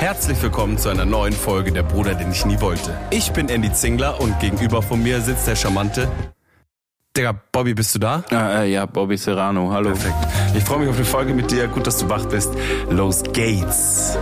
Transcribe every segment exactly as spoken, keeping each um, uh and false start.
Herzlich willkommen zu einer neuen Folge Der Bruder, den ich nie wollte. Ich bin Andy Zingler und gegenüber von mir sitzt der charmante... Digga, Bobby, bist du da? Ah, äh, ja, Bobby Serrano, hallo. Perfekt. Ich freue mich auf die Folge mit dir. Gut, dass du wach bist. Los geht's.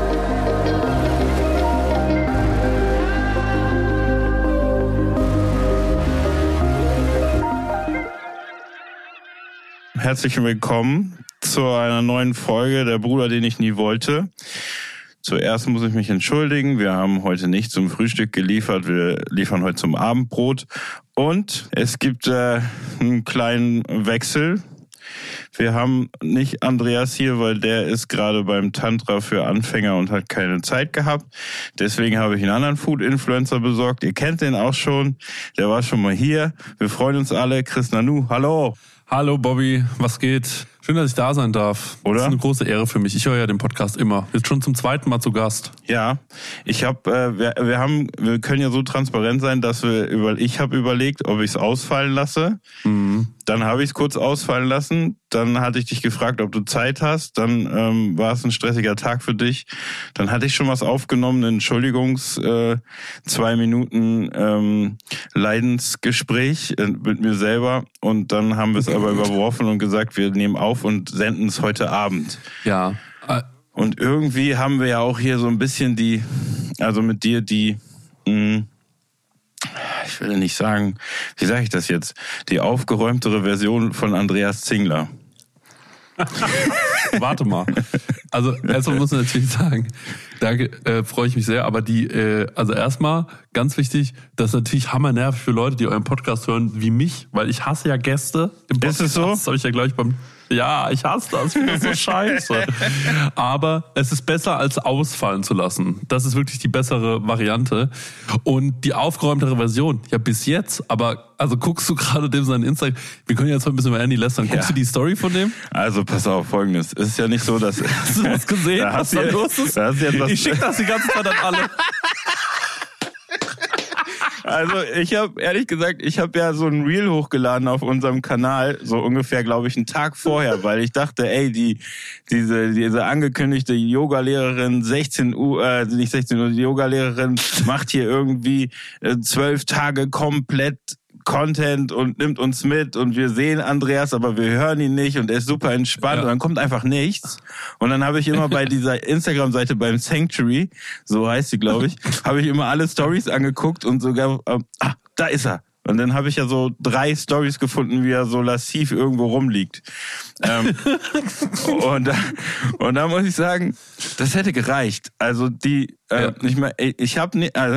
Herzlich willkommen zu einer neuen Folge Der Bruder, den ich nie wollte. Zuerst muss ich mich entschuldigen, wir haben heute nicht zum Frühstück geliefert, wir liefern heute zum Abendbrot. Und es gibt äh, einen kleinen Wechsel. Wir haben nicht Andreas hier, weil der ist gerade beim Tantra für Anfänger und hat keine Zeit gehabt. Deswegen habe ich einen anderen Food-Influencer besorgt. Ihr kennt den auch schon, der war schon mal hier. Wir freuen uns alle. Chris Nanu, hallo. Hallo Bobby, was geht? Schön, dass ich da sein darf. Oder? Das ist eine große Ehre für mich. Ich höre ja den Podcast immer. Jetzt schon zum zweiten Mal zu Gast. Ja, ich habe, äh, wir, wir haben, wir können ja so transparent sein, dass wir über, ich habe überlegt, ob ich es ausfallen lasse. Mhm. Dann habe ich es kurz ausfallen lassen. Dann hatte ich dich gefragt, ob du Zeit hast. Dann ähm, war es ein stressiger Tag für dich. Dann hatte ich schon was aufgenommen, ein Entschuldigungs äh, zwei Minuten ähm, Leidensgespräch äh, mit mir selber. Und dann haben wir es aber überworfen und gesagt, wir nehmen auf und senden es heute Abend. Ja. Und irgendwie haben wir ja auch hier so ein bisschen die, also mit dir die, mh, ich will nicht sagen, wie sage ich das jetzt, die aufgeräumtere Version von Andreas Zingler. Warte mal. Also erstmal muss man natürlich sagen, danke, äh, freue ich mich sehr, aber die, äh, also erstmal ganz wichtig, das ist natürlich hammernervig für Leute, die euren Podcast hören, wie mich, weil ich hasse ja Gäste im Podcast. Ist es so? Das habe ich ja gleich beim... Ja, ich hasse das, ich finde das so scheiße. Aber es ist besser, als ausfallen zu lassen. Das ist wirklich die bessere Variante. Und die aufgeräumtere Version, ja bis jetzt, aber also guckst du gerade dem seinen Instagram, wir können jetzt mal ein bisschen über Andy lästern. Guckst Ja. du die Story von dem? Also pass auf, Folgendes. Es ist ja nicht so, dass... Hast du das gesehen, Da was hast da du- los ist? da hast du jetzt was- Ich schicke das die ganze Zeit an alle. Also ich habe ehrlich gesagt, ich habe ja so ein Reel hochgeladen auf unserem Kanal, so ungefähr, glaube ich, einen Tag vorher, weil ich dachte, ey, die diese diese angekündigte Yoga-Lehrerin sechzehn Uhr, äh, nicht sechzehn Uhr, die Yoga-Lehrerin macht hier irgendwie äh, zwölf Tage komplett Content und nimmt uns mit und wir sehen Andreas, aber wir hören ihn nicht und er ist super entspannt Ja. und dann kommt einfach nichts. Und dann habe ich immer bei dieser Instagram-Seite beim Sanctuary, so heißt sie, glaube ich, habe ich immer alle Stories angeguckt und sogar, ähm, ah, da ist er. Und dann habe ich ja so drei Stories gefunden, wie er so lassiv irgendwo rumliegt. Ähm, und, da, und da muss ich sagen, das hätte gereicht. Also die, äh, Ja. ich meine, ich habe nicht, also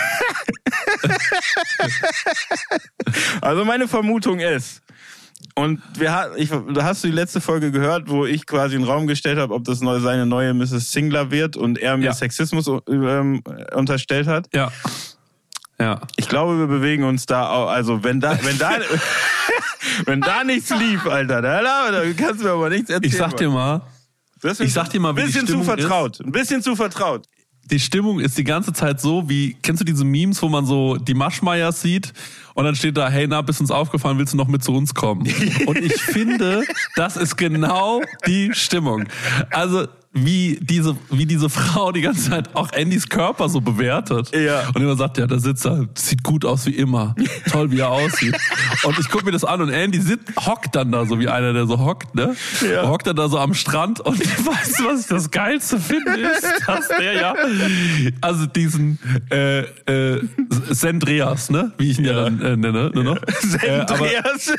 Also meine Vermutung ist, und wir ha- ich, da hast du die letzte Folge gehört, wo ich quasi in den Raum gestellt habe, ob das neue, seine neue Misses Zingler wird und er mir Ja. Sexismus ähm, unterstellt hat. Ja. Ja. Ich glaube, wir bewegen uns da auch, also wenn da, wenn da, wenn da nichts lief, Alter, da, da kannst du mir aber nichts erzählen. Ich sag dir mal, Das ich sag dir mal, wie ein die bisschen zu Stimmung vertraut, ein bisschen zu vertraut. die Stimmung ist die ganze Zeit so, wie, kennst du diese Memes, wo man so die Maschmeyers sieht und dann steht da, hey, na, bist uns aufgefallen, willst du noch mit zu uns kommen? Und ich finde, das ist genau die Stimmung. Also, wie diese, wie diese Frau die ganze Zeit auch Andys Körper so bewertet. Ja. Und immer sagt, ja, da sitzt er, sieht gut aus wie immer. Toll, wie er aussieht. Und ich gucke mir das an und Andy sitzt, hockt dann da so wie einer, der so hockt, ne? Ja. Hockt dann da so am Strand und weißt du, was ich das Geilste finde, ist, dass der ja, also diesen, äh, äh, Sendreas, ne? Wie ich ihn ja, Ja. dann äh, nenne, nur noch. Äh, aber Andreas.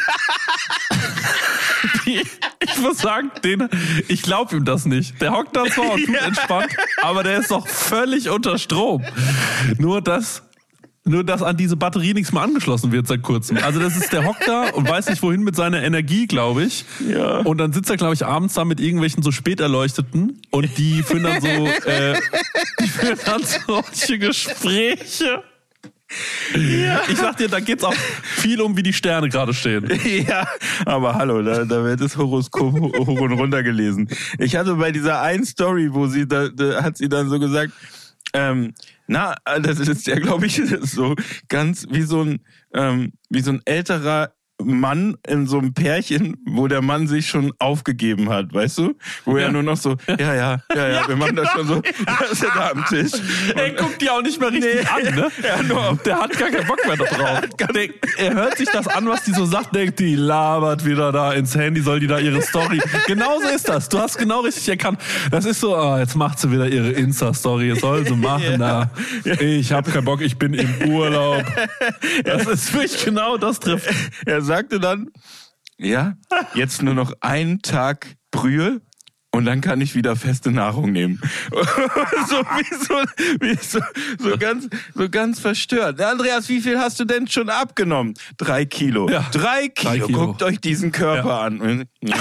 die, ich muss sagen, den, ich glaube ihm das nicht. Der hockt da zwar und tut Ja. entspannt, aber der ist doch völlig unter Strom. Nur dass, nur dass an diese Batterie nichts mehr angeschlossen wird seit kurzem. Also das ist, der hockt da und weiß nicht wohin mit seiner Energie, glaube ich. Ja. Und dann sitzt er, glaube ich, abends da mit irgendwelchen so Späterleuchteten und die führen dann so, äh, die führen dann solche Gespräche. Ja. Ich sag dir, da geht's auch viel um, wie die Sterne gerade stehen. Ja, aber hallo, da, da wird das Horoskop hoch und runter gelesen. Ich hatte bei dieser einen Story, wo sie, da, da hat sie dann so gesagt, ähm, na, das ist ja, glaube ich, so ganz wie so ein, ähm, wie so ein älterer Mann in so einem Pärchen, wo der Mann sich schon aufgegeben hat, weißt du? Wo ja. er nur noch so, ja, ja, ja, ja, wir machen das schon so, da ist er da am Tisch. Er guckt die auch nicht mehr richtig nee. an, ne? Ja, nur, der hat gar keinen Bock mehr da drauf. Der, er hört sich das an, was die so sagt, denkt, die labert wieder da ins Handy, soll die da ihre Story. Genauso ist das. Du hast genau richtig erkannt. Das ist so, oh, jetzt macht sie wieder ihre Insta-Story, soll sie machen, ja. da. Ich hab keinen Bock, ich bin im Urlaub. Das ist wirklich genau das trifft. Er sagte dann, ja, jetzt nur noch einen Tag Brühe und dann kann ich wieder feste Nahrung nehmen. so wie so, wie so, so ganz, so ganz verstört. Andreas, wie viel hast du denn schon abgenommen? Drei Kilo. Ja. Drei Kilo. Drei Kilo. Guckt euch diesen Körper ja. an. Ja.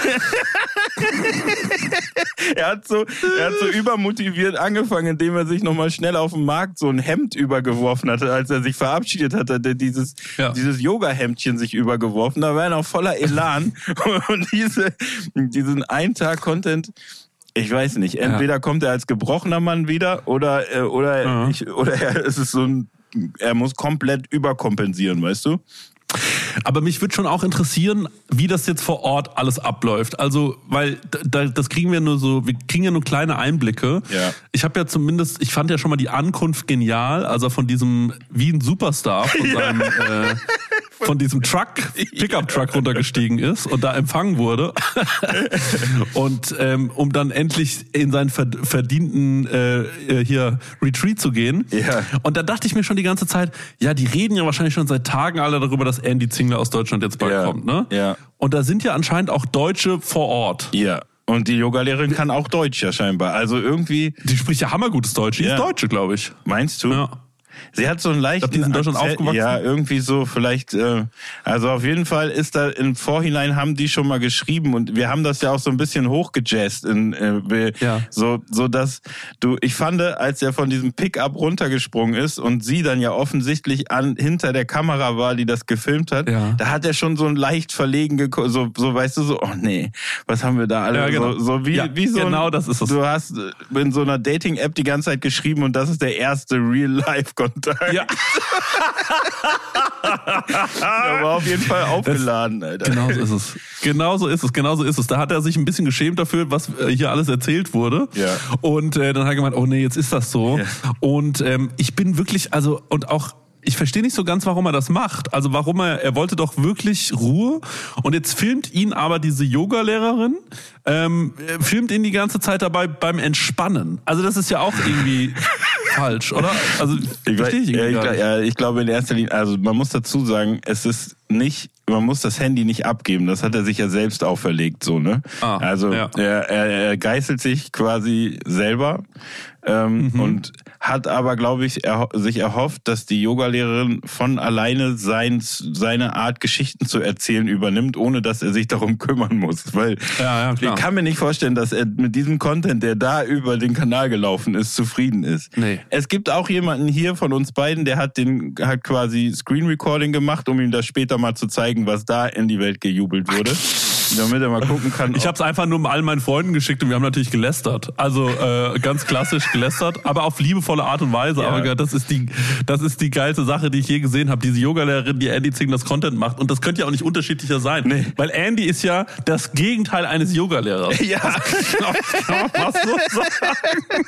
er hat so, er hat so übermotiviert angefangen, indem er sich nochmal schnell auf dem Markt so ein Hemd übergeworfen hatte, als er sich verabschiedet hat, hat er dieses, ja. dieses Yoga-Hemdchen sich übergeworfen. Da war er noch voller Elan. Und diese, diesen einen Tag Content, ich weiß nicht, entweder ja. kommt er als gebrochener Mann wieder oder, äh, oder, mhm. ich, oder er, es ist so ein, er muss komplett überkompensieren, weißt du? Aber mich würde schon auch interessieren, wie das jetzt vor Ort alles abläuft. Also, weil da, das kriegen wir nur so, wir kriegen ja nur kleine Einblicke. Ja. Ich habe ja zumindest, ich fand ja schon mal die Ankunft genial, also von diesem, wie ein Superstar, von seinem, ja. äh, von diesem Truck, Pickup-Truck runtergestiegen ist und da empfangen wurde. Und ähm, um dann endlich in seinen verdienten äh, hier Retreat zu gehen. Ja. Und da dachte ich mir schon die ganze Zeit, ja, die reden ja wahrscheinlich schon seit Tagen alle darüber, dass Andy Zingler aus Deutschland jetzt bald ja. kommt, ne? Ja. Und da sind ja anscheinend auch Deutsche vor Ort. Ja. Und die Yogalehrerin kann auch Deutsch ja scheinbar. Also irgendwie. Die spricht ja hammergutes Deutsch. Die ja. ist Deutsche, glaube ich. Meinst du? Ja. Sie hat so einen leichten... Ich glaub, die sind in Deutschland aufgewachsen. Ja, irgendwie so vielleicht... Äh, also auf jeden Fall ist da im Vorhinein haben die schon mal geschrieben und wir haben das ja auch so ein bisschen hochgejazzt. In, äh, ja. so, so dass du... Ich fand, als er von diesem Pickup runtergesprungen ist und sie dann ja offensichtlich an hinter der Kamera war, die das gefilmt hat, ja. da hat er schon so ein leicht verlegen... Geko- so, so weißt du, so, oh nee, was haben wir da alle? Ja, genau. So, so wie, ja, wie so genau ein, das ist es. Du hast in so einer Dating-App die ganze Zeit geschrieben und das ist der erste Real-Life-Kontakt. Ja. Der war auf jeden Fall aufgeladen, das, Alter. Genau so ist es. Genau so ist es, genau so ist es. Da hat er sich ein bisschen geschämt dafür, was hier alles erzählt wurde. Ja. Und äh, dann hat er gemeint, oh nee, jetzt ist das so. Ja. Und ähm, ich bin wirklich, also, und auch ich verstehe nicht so ganz, warum er das macht. Also warum er, er wollte doch wirklich Ruhe und jetzt filmt ihn aber diese Yoga-Lehrerin, ähm, filmt ihn die ganze Zeit dabei beim Entspannen. Also das ist ja auch irgendwie falsch, oder? Also ich verstehe ich irgendwie ja, ich, ja, ich glaube in erster Linie, also man muss dazu sagen, es ist nicht, man muss das Handy nicht abgeben. Das hat er sich ja selbst auferlegt, so, ne? Ah, also ja. er, er, er geißelt sich quasi selber. Ähm, mhm. Und hat aber, glaube ich, er, sich erhofft, dass die Yogalehrerin von alleine sein, seine Art, Geschichten zu erzählen, übernimmt, ohne dass er sich darum kümmern muss. Weil ja, ja, klar. Ich kann mir nicht vorstellen, dass er mit diesem Content, der da über den Kanal gelaufen ist, zufrieden ist. Nee. Es gibt auch jemanden hier von uns beiden, der hat den hat quasi Screen Recording gemacht, um ihm das später mal zu zeigen, was da in die Welt gejubelt wurde. Damit er mal gucken kann. Ich habe es einfach nur all meinen Freunden geschickt und wir haben natürlich gelästert. Also äh, ganz klassisch gelästert, aber auf liebevolle Art und Weise. Ja. Aber das ist die, das ist die geilste Sache, die ich je gesehen habe. Diese Yogalehrerin, die Andy Zinglers Content macht. Und das könnte ja auch nicht unterschiedlicher sein. Nee. Weil Andy ist ja das Gegenteil eines Yogalehrers. Ja. Das kann man fast so sagen.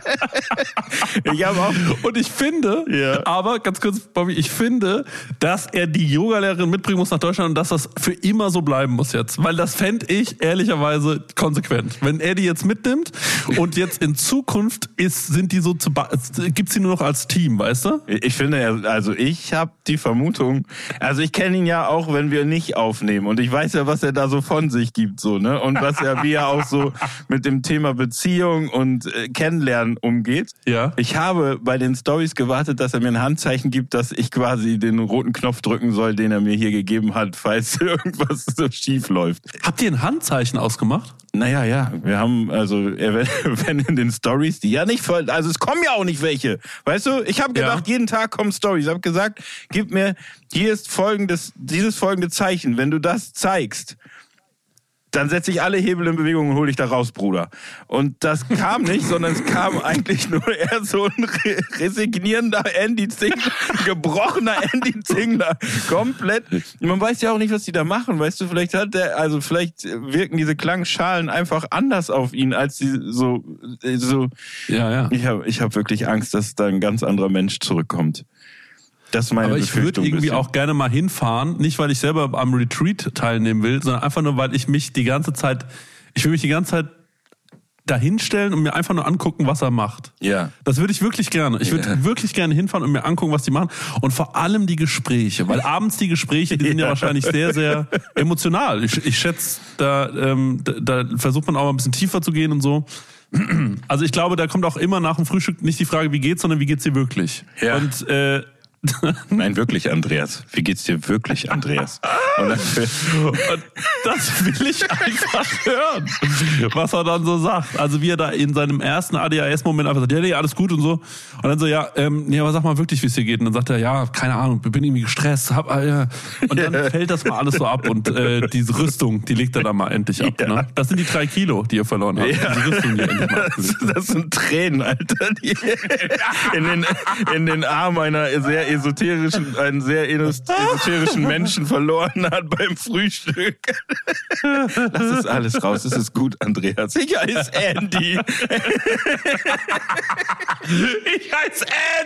Ich habe auch. Und ich finde, ja. aber ganz kurz, Bobby, ich finde, dass er die Yogalehrerin mitbringen muss nach Deutschland und dass das für immer so bleiben muss jetzt. Weil das fände ich ehrlicherweise konsequent. Wenn er die jetzt mitnimmt und jetzt in Zukunft ist, sind die so zu, ba- gibt's die nur noch als Team, weißt du? Ich finde, also ich habe die Vermutung, also ich kenne ihn ja auch, wenn wir nicht aufnehmen und ich weiß ja, was er da so von sich gibt, so, ne? Und was er, wie er auch so mit dem Thema Beziehung und äh, Kennenlernen umgeht. Ja. Ich habe bei den Stories gewartet, dass er mir ein Handzeichen gibt, dass ich quasi den roten Knopf drücken soll, den er mir hier gegeben hat, falls irgendwas so schief läuft. Habt ihr ein Handzeichen ausgemacht? Naja, ja, wir haben, also, wenn in den Stories, die ja nicht voll, also es kommen ja auch nicht welche, weißt du? Ich habe gedacht, ja. jeden Tag kommen Stories. Ich habe gesagt, gib mir, hier ist folgendes, dieses folgende Zeichen, wenn du das zeigst, dann setze ich alle Hebel in Bewegung und hole dich da raus, Bruder. Und das kam nicht, sondern es kam eigentlich nur eher so ein re- resignierender Andy Zingler, gebrochener Andy Zingler. Komplett. Man weiß ja auch nicht, was die da machen. Weißt du, vielleicht hat der, also vielleicht wirken diese Klangschalen einfach anders auf ihn, als die so, so. Ja, ja. Ich habe ich hab wirklich Angst, dass da ein ganz anderer Mensch zurückkommt. Das ist meine Aber ich würde irgendwie bisschen. auch gerne mal hinfahren, nicht weil ich selber am Retreat teilnehmen will, sondern einfach nur, weil ich mich die ganze Zeit, ich will mich die ganze Zeit dahinstellen und mir einfach nur angucken, was er macht. Ja. Das würde ich wirklich gerne. Ich würde Ja. wirklich gerne hinfahren und mir angucken, was die machen. Und vor allem die Gespräche, weil abends die Gespräche, die sind ja, Ja. wahrscheinlich sehr, sehr emotional. Ich, ich schätze, da, ähm, da, da versucht man auch mal ein bisschen tiefer zu gehen und so. Also ich glaube, da kommt auch immer nach dem Frühstück nicht die Frage, wie geht's, sondern wie geht's dir wirklich? Ja. Und äh, Nein, wirklich, Andreas. Wie geht's dir wirklich, Andreas? Und dann, Und das will ich einfach hören, was er dann so sagt. Also wie er da in seinem ersten A D H S-Moment einfach sagt, ja, nee, alles gut und so. Und dann so, ja, ähm, nee, aber sag mal wirklich, wie es dir geht. Und dann sagt er, ja, keine Ahnung, bin irgendwie gestresst. Hab, äh, ja. Und dann fällt das mal alles so ab. Und äh, diese Rüstung, die legt er dann mal endlich ab. Ja. Ne? Das sind die drei Kilo, die er verloren hat. Ja. Diese Rüstung, die er endlich mal das, abgelegt hat. das sind Tränen, Alter, die in den, in den Arm einer sehr esoterischen, einen sehr esoterischen Menschen verloren hat beim Frühstück. Lass es alles raus, es ist gut, Andreas. Ich heiße Andy. Ich heiße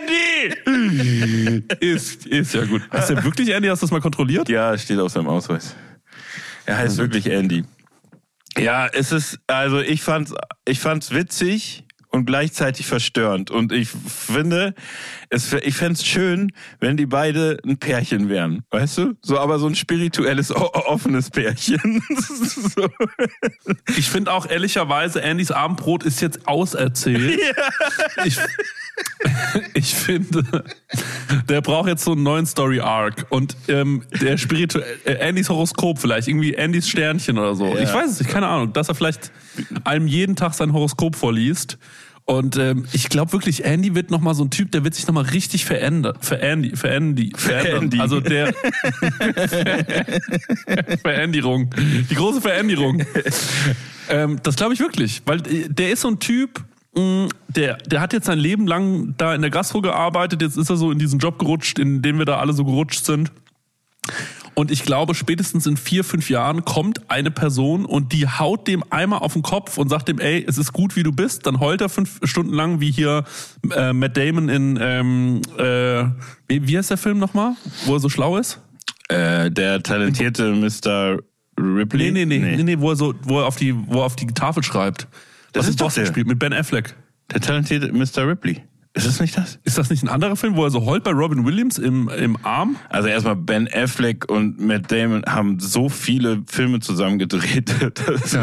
Andy! Ist, ist ja gut. Heißt der wirklich Andy? Hast du das mal kontrolliert? Ja, steht auf seinem Ausweis. Er heißt wirklich Andy. Ja, es ist, also ich fand's, ich fand's witzig und gleichzeitig verstörend. Und ich finde, es, ich fänd's schön, wenn die beide ein Pärchen wären. Weißt du? So, aber so ein spirituelles, o- offenes Pärchen. So. Ich finde auch ehrlicherweise, Andys Abendbrot ist jetzt auserzählt. Ja. Ich, ich finde, der braucht jetzt so einen neuen Story-Arc. Und ähm, der spirituelle, äh, Andys Horoskop vielleicht, irgendwie Andys Sternchen oder so. Ja. Ich weiß es nicht, keine Ahnung. Dass er vielleicht einem jeden Tag sein Horoskop vorliest. Und ähm, ich glaube wirklich, Andy wird nochmal so ein Typ, der wird sich nochmal richtig verändern. Für Andy, für Andy, verändern. Andy. Also der Veränderung. Die große Veränderung. ähm, das glaube ich wirklich. Weil der ist so ein Typ, mh, der, der hat jetzt sein Leben lang da in der Gastro gearbeitet, jetzt ist er so in diesen Job gerutscht, in den wir da alle so gerutscht sind. Und ich glaube, spätestens in vier, fünf Jahren kommt eine Person und die haut dem einmal auf den Kopf und sagt dem, ey, es ist gut, wie du bist. Dann heult er fünf Stunden lang, wie hier äh, Matt Damon in, ähm, äh, wie, wie heißt der Film nochmal, wo er so schlau ist? Äh, der talentierte Mister Ripley? Nee, nee, nee, nee, nee, wo er so, wo er auf die, wo er auf die Tafel schreibt. Das Was ist doch Boston der. spielt mit Ben Affleck. Der talentierte Mister Ripley. Ist das nicht das? Ist das nicht ein anderer Film, wo er so heult bei Robin Williams im, im Arm? Also erstmal Ben Affleck und Matt Damon haben so viele Filme zusammen gedreht. Das,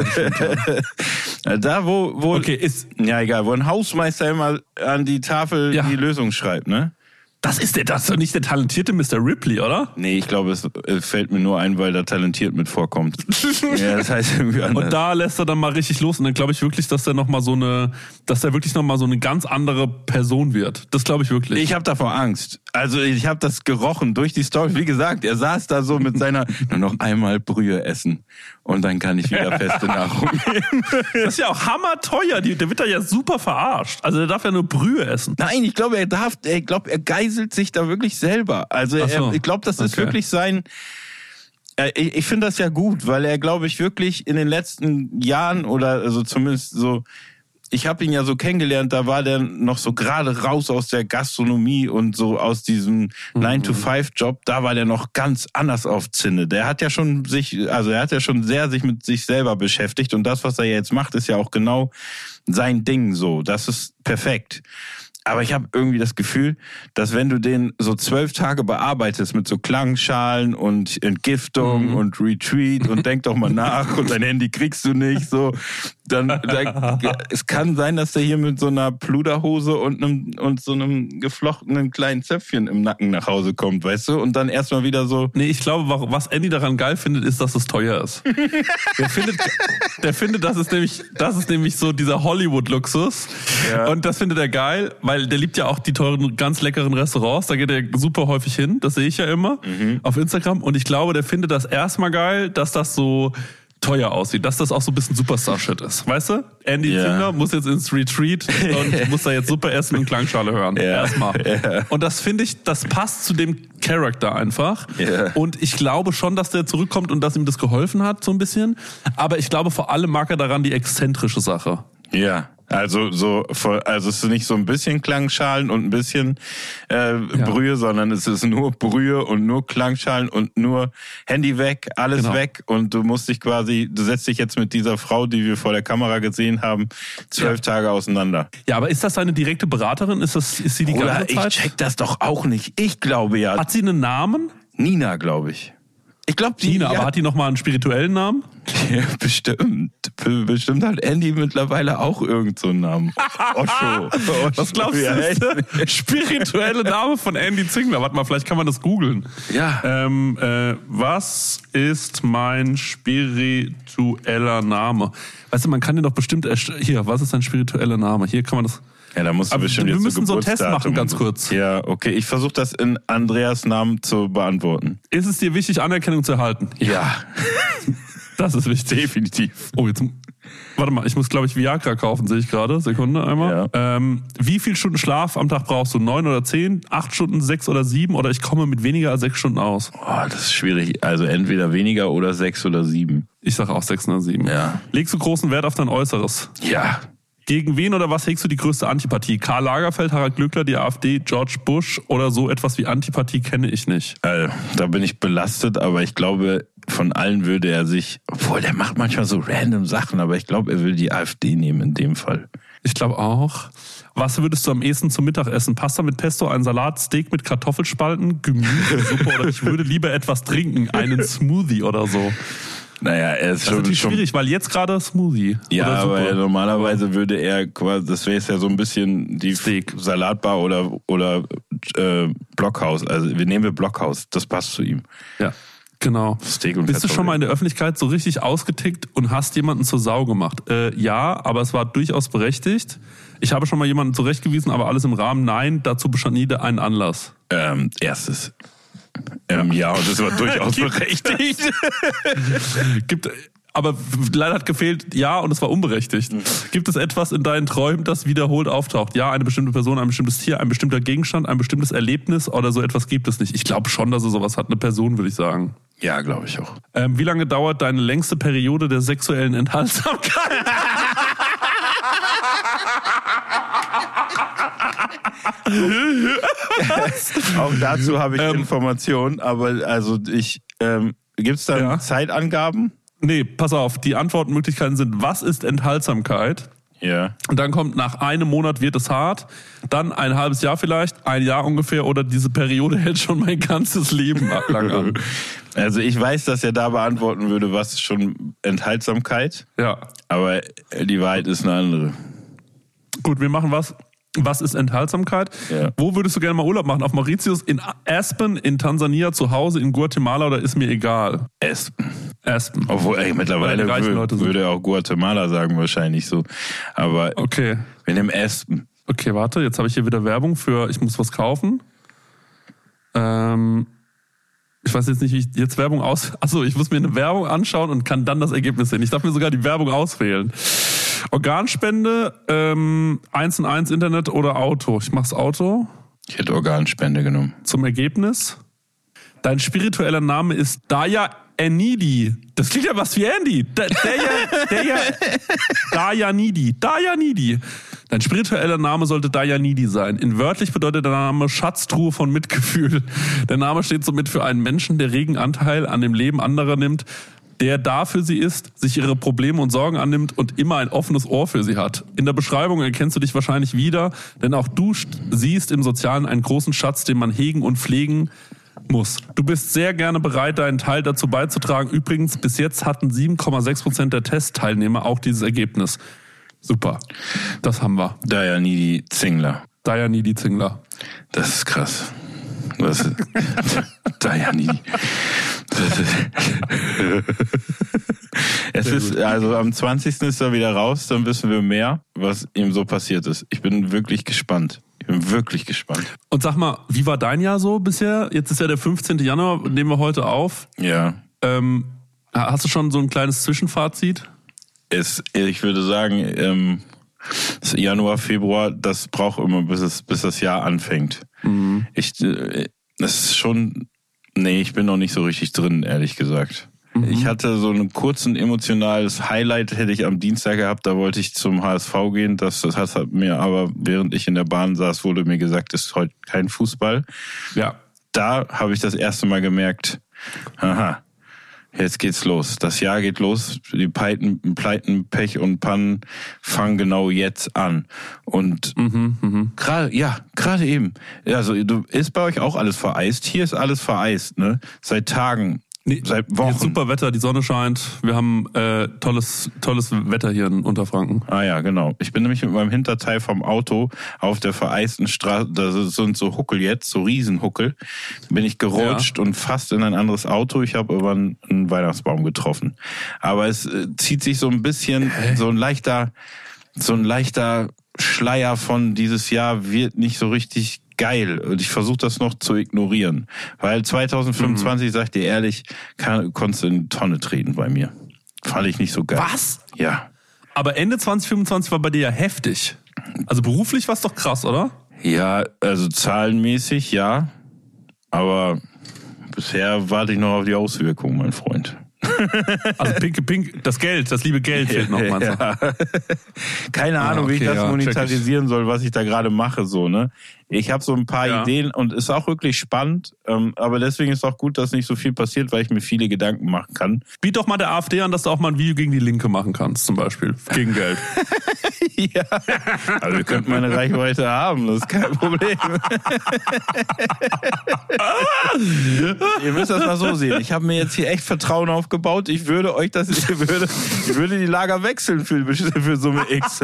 da wo, wo Okay, ist, ja egal, wo ein Hausmeister immer an die Tafel Ja. die Lösung schreibt, ne? das ist der, das ist doch nicht der talentierte Mister Ripley, oder? Nee, ich glaube, es äh, fällt mir nur ein, weil da talentiert mit vorkommt. Ja, das heißt irgendwie anders. Und da lässt er dann mal richtig los und dann glaube ich wirklich, dass der noch mal so eine, dass der wirklich noch mal so eine ganz andere Person wird. Das glaube ich wirklich. Ich habe davor Angst. Also ich habe das gerochen durch die Story. Wie gesagt, er saß da so mit seiner nur noch einmal Brühe essen und dann kann ich wieder feste Nahrung nehmen. das ist ja auch hammerteuer. Die, der wird da ja super verarscht. Also der darf ja nur Brühe essen. Nein, ich glaube, er darf, ich glaube, er geiselt sich da wirklich selber. Also Ach so. er, ich glaube, das ist Okay. wirklich sein. äh, Ich, ich finde das ja gut, weil er, glaube ich, wirklich in den letzten Jahren oder also zumindest so. Ich habe ihn ja so kennengelernt, da war der noch so gerade raus aus der Gastronomie und so aus diesem nine to five Job, da war der noch ganz anders auf Zinne. Der hat ja schon sich, also er hat ja schon sehr sich mit sich selber beschäftigt und das, was er jetzt macht, ist ja auch genau sein Ding so. Das ist perfekt. Aber ich habe irgendwie das Gefühl, dass wenn du den so zwölf Tage bearbeitest mit so Klangschalen und Entgiftung mhm. und Retreat und denk doch mal nach und dein Handy kriegst du nicht, so, dann, dann es kann sein, dass der hier mit so einer Pluderhose und einem und so einem geflochtenen kleinen Zöpfchen im Nacken nach Hause kommt, weißt du? Und dann erstmal wieder so. Nee, ich glaube, was Andy daran geil findet, ist, dass es teuer ist. Der findet, der findet, das ist nämlich, das ist nämlich so dieser Hollywood-Luxus. Ja. Und das findet er geil, weil der liebt ja auch die teuren, ganz leckeren Restaurants. Da geht er super häufig hin. Das sehe ich ja immer mhm. auf Instagram. Und ich glaube, der findet das erstmal geil, dass das so teuer aussieht, dass das auch so ein bisschen Superstar-Shit ist. Weißt du? Andy Ja. Zinger muss jetzt ins Retreat und muss da jetzt Suppe essen und Klangschale hören. Ja. Erstmal. Ja. Und das finde ich, das passt zu dem Charakter einfach. Ja. Und ich glaube schon, dass der zurückkommt und dass ihm das geholfen hat, so ein bisschen. Aber ich glaube, vor allem mag er daran die exzentrische Sache. Ja, also so, voll- also es ist nicht so ein bisschen Klangschalen und ein bisschen äh, Brühe, sondern es ist nur Brühe und nur Klangschalen und nur Handy weg, alles Genau. weg und du musst dich quasi, du setzt dich jetzt mit dieser Frau, die wir vor der Kamera gesehen haben, zwölf Ja. Tage auseinander. Ja, aber ist das seine direkte Beraterin? Ist das, ist sie die Oder ganze ich Zeit? check das doch auch nicht. Ich glaube ja, Hat sie einen Namen? Nina, glaube ich. Ich glaube, die Nina, ja, aber hat die nochmal einen spirituellen Namen? ja, bestimmt. B- Bestimmt hat Andy mittlerweile auch irgend so einen Namen. Osho. Osho. Was glaubst du, Ja, ist der spirituelle Name von Andy Zingler? Warte mal, vielleicht kann man das googeln. Ja. Ähm, äh, was ist mein spiritueller Name? Weißt du, man kann den doch bestimmt... erst- Hier, was ist dein spiritueller Name? Hier kann man das... Ja, da musst du Aber bestimmt wir jetzt müssen so einen Geburtsdatum Test machen, ganz und so. kurz. Ja, okay. Ich versuche das in Andreas Namen zu beantworten. Ist es dir wichtig, Anerkennung zu erhalten? Ja, Das ist wichtig. definitiv. Oh, jetzt... Warte mal, ich muss, glaube ich, Viagra kaufen, sehe ich gerade. Sekunde einmal. Ja. Ähm, wie viel Stunden Schlaf am Tag brauchst du? Neun oder zehn? Acht Stunden, sechs oder sieben? Oder ich komme mit weniger als sechs Stunden aus? Oh, das ist schwierig. Also entweder weniger oder sechs oder sieben. Ich sage auch sechs oder sieben. Ja. Legst du großen Wert auf dein Äußeres? Ja. Gegen wen oder was hegst du die größte Antipathie? Karl Lagerfeld, Harald Glöckler, die AfD, George Bush oder so etwas wie Antipathie kenne ich nicht. Also, da bin ich belastet, aber ich glaube, von allen würde er sich, obwohl der macht manchmal so random Sachen, aber ich glaube, er will die AfD nehmen in dem Fall. Ich glaube auch. Was würdest du am ehesten zum Mittag essen? Pasta mit Pesto, ein Salat, Steak mit Kartoffelspalten, Gemüsesuppe oder ich würde lieber etwas trinken, einen Smoothie oder so. Naja, er ist Das ist schon, natürlich schon schwierig, weil jetzt gerade Smoothie. ja, oder Suppe. aber normalerweise würde er quasi, das wäre jetzt ja so ein bisschen die Steak. Salatbar oder oder äh, Blockhaus. Also wir nehmen wir Blockhaus, das passt zu ihm. Ja, genau. Steak und Bist du Kartoffeln. schon mal in der Öffentlichkeit so richtig ausgetickt und hast jemanden zur Sau gemacht? Äh, ja, aber es war durchaus berechtigt. Ich habe schon mal jemanden zurechtgewiesen, aber alles im Rahmen. Nein, dazu bestand nie ein Anlass. Ähm, erstes. Ähm, ja. und das war durchaus berechtigt. Gibt, aber leider hat gefehlt, ja, und es war unberechtigt. Gibt es etwas in deinen Träumen, das wiederholt auftaucht? Ja, eine bestimmte Person, ein bestimmtes Tier, ein bestimmter Gegenstand, ein bestimmtes Erlebnis oder so etwas gibt es nicht. Ich glaube schon, dass es sowas hat. Eine Person, würde ich sagen. Ja, glaube ich auch. Ähm, wie lange dauert deine längste Periode der sexuellen Enthaltsamkeit? Auch dazu habe ich Ähm, Informationen, aber also ich, ähm, gibt es da Ja. Zeitangaben? Nee, pass auf, die Antwortmöglichkeiten sind, was ist Enthaltsamkeit? Ja. Und dann kommt, nach einem Monat wird es hart, dann ein halbes Jahr vielleicht, ein Jahr ungefähr oder diese Periode hält schon mein ganzes Leben lang an. Also ich weiß, dass er da beantworten würde, was ist schon Enthaltsamkeit, Ja, aber die Wahrheit ist eine andere. gut, wir machen was. Was ist Enthaltsamkeit? Ja. Wo würdest du gerne mal Urlaub machen? Auf Mauritius, in Aspen, in Tansania, zu Hause, in Guatemala oder ist mir egal? Aspen. Aspen. Obwohl, ey, mittlerweile Weil die reichen wür- Leute sind. würde er auch Guatemala sagen wahrscheinlich so. Aber Okay. wir nehmen Aspen. Okay, warte, jetzt habe ich hier wieder Werbung für, ich muss was kaufen. Ähm, ich weiß jetzt nicht, wie ich jetzt Werbung aus... Achso, ich muss mir eine Werbung anschauen und kann dann das Ergebnis sehen. Ich darf mir sogar die Werbung auswählen. Organspende, ähm, eins und eins Internet oder Auto. Ich mach's Auto. Ich hätte Organspende genommen. Zum Ergebnis. Dein spiritueller Name ist Daya Enidi. Das klingt ja was wie Andy. Da, der ja, der ja, Daya Nidi. Daya Nidi. Dein spiritueller Name sollte Daya Nidi sein. In wörtlich bedeutet der Name Schatztruhe von Mitgefühl. Der Name steht somit für einen Menschen, der regen Anteil an dem Leben anderer nimmt, der da für sie ist, sich ihre Probleme und Sorgen annimmt und immer ein offenes Ohr für sie hat. In der Beschreibung erkennst du dich wahrscheinlich wieder, denn auch du siehst im Sozialen einen großen Schatz, den man hegen und pflegen muss. Du bist sehr gerne bereit, deinen Teil dazu beizutragen. Übrigens, bis jetzt hatten sieben Komma sechs Prozent der Testteilnehmer auch dieses Ergebnis. Super. Das haben wir. Dianidi Zingler. Dianidi Zingler. Das ist krass. Was ist Dianidi? Es ist, also am zwanzigsten ist er wieder raus, dann wissen wir mehr, was ihm so passiert ist. Ich bin wirklich gespannt. Ich bin wirklich gespannt. Und sag mal, wie war dein Jahr so bisher? Jetzt ist ja der fünfzehnten Januar, nehmen wir heute auf. Ja. Ähm, Hast du schon so ein kleines Zwischenfazit? Es, ich würde sagen, ähm, Januar, Februar, das braucht immer, bis es, bis das Jahr anfängt. Mhm. Ich, äh, das ist schon, nee, ich bin noch nicht so richtig drin, ehrlich gesagt. Mhm. Ich hatte so ein kurzen emotionales Highlight, hätte ich am Dienstag gehabt, da wollte ich zum H S V gehen, das, das hat mir aber, während ich in der Bahn saß, wurde mir gesagt, es ist heute kein Fußball. Ja. Da habe ich das erste Mal gemerkt, aha, jetzt geht's los. Das Jahr geht los. Die Pleiten, Pleiten, Pech und Pannen fangen genau jetzt an. Und mhm, mh. gerade, ja, gerade eben. Also, du, ist bei euch auch alles vereist? Hier ist alles vereist, ne? Seit Tagen. Nee, seit Wochen. Jetzt super Wetter, die Sonne scheint. Wir haben äh, tolles tolles Wetter hier in Unterfranken. Ah ja, genau. Ich bin nämlich mit meinem Hinterteil vom Auto auf der vereisten Straße, da sind so Huckel jetzt, so Riesenhuckel, bin ich gerutscht ja. und fast in ein anderes Auto. Ich habe über einen, einen Weihnachtsbaum getroffen. Aber es äh, zieht sich so ein bisschen, Hä? so ein leichter, so ein leichter Schleier von dieses Jahr wird nicht so richtig geil. Und ich versuche das noch zu ignorieren. Weil zwanzig fünfundzwanzig, mhm. sag ich dir ehrlich, kann, konntest du in die Tonne treten bei mir. Fand ich nicht so geil. Was? Ja. Aber Ende zwanzig fünfundzwanzig war bei dir ja heftig. Also beruflich war es doch krass, oder? Ja, also zahlenmäßig ja. Aber bisher warte ich noch auf die Auswirkungen, mein Freund. Also pinke Pink, das Geld, das liebe Geld fehlt noch, meinst du? Ja. Keine Ahnung, ah, okay, wie ich das ja, monetarisieren soll, was ich da gerade mache, so, ne? Ich habe so ein paar ja. Ideen und ist auch wirklich spannend, ähm, aber deswegen ist auch gut, dass nicht so viel passiert, weil ich mir viele Gedanken machen kann. Biet doch mal der AfD an, dass du auch mal ein Video gegen die Linke machen kannst, zum Beispiel, gegen Geld. Ja, also wir könnten meine Reichweite haben, das ist kein Problem. Ihr müsst das mal so sehen. Ich habe mir jetzt hier echt Vertrauen aufgebaut. Ich würde euch das, ich würde, ich würde die Lager wechseln für, für Summe X.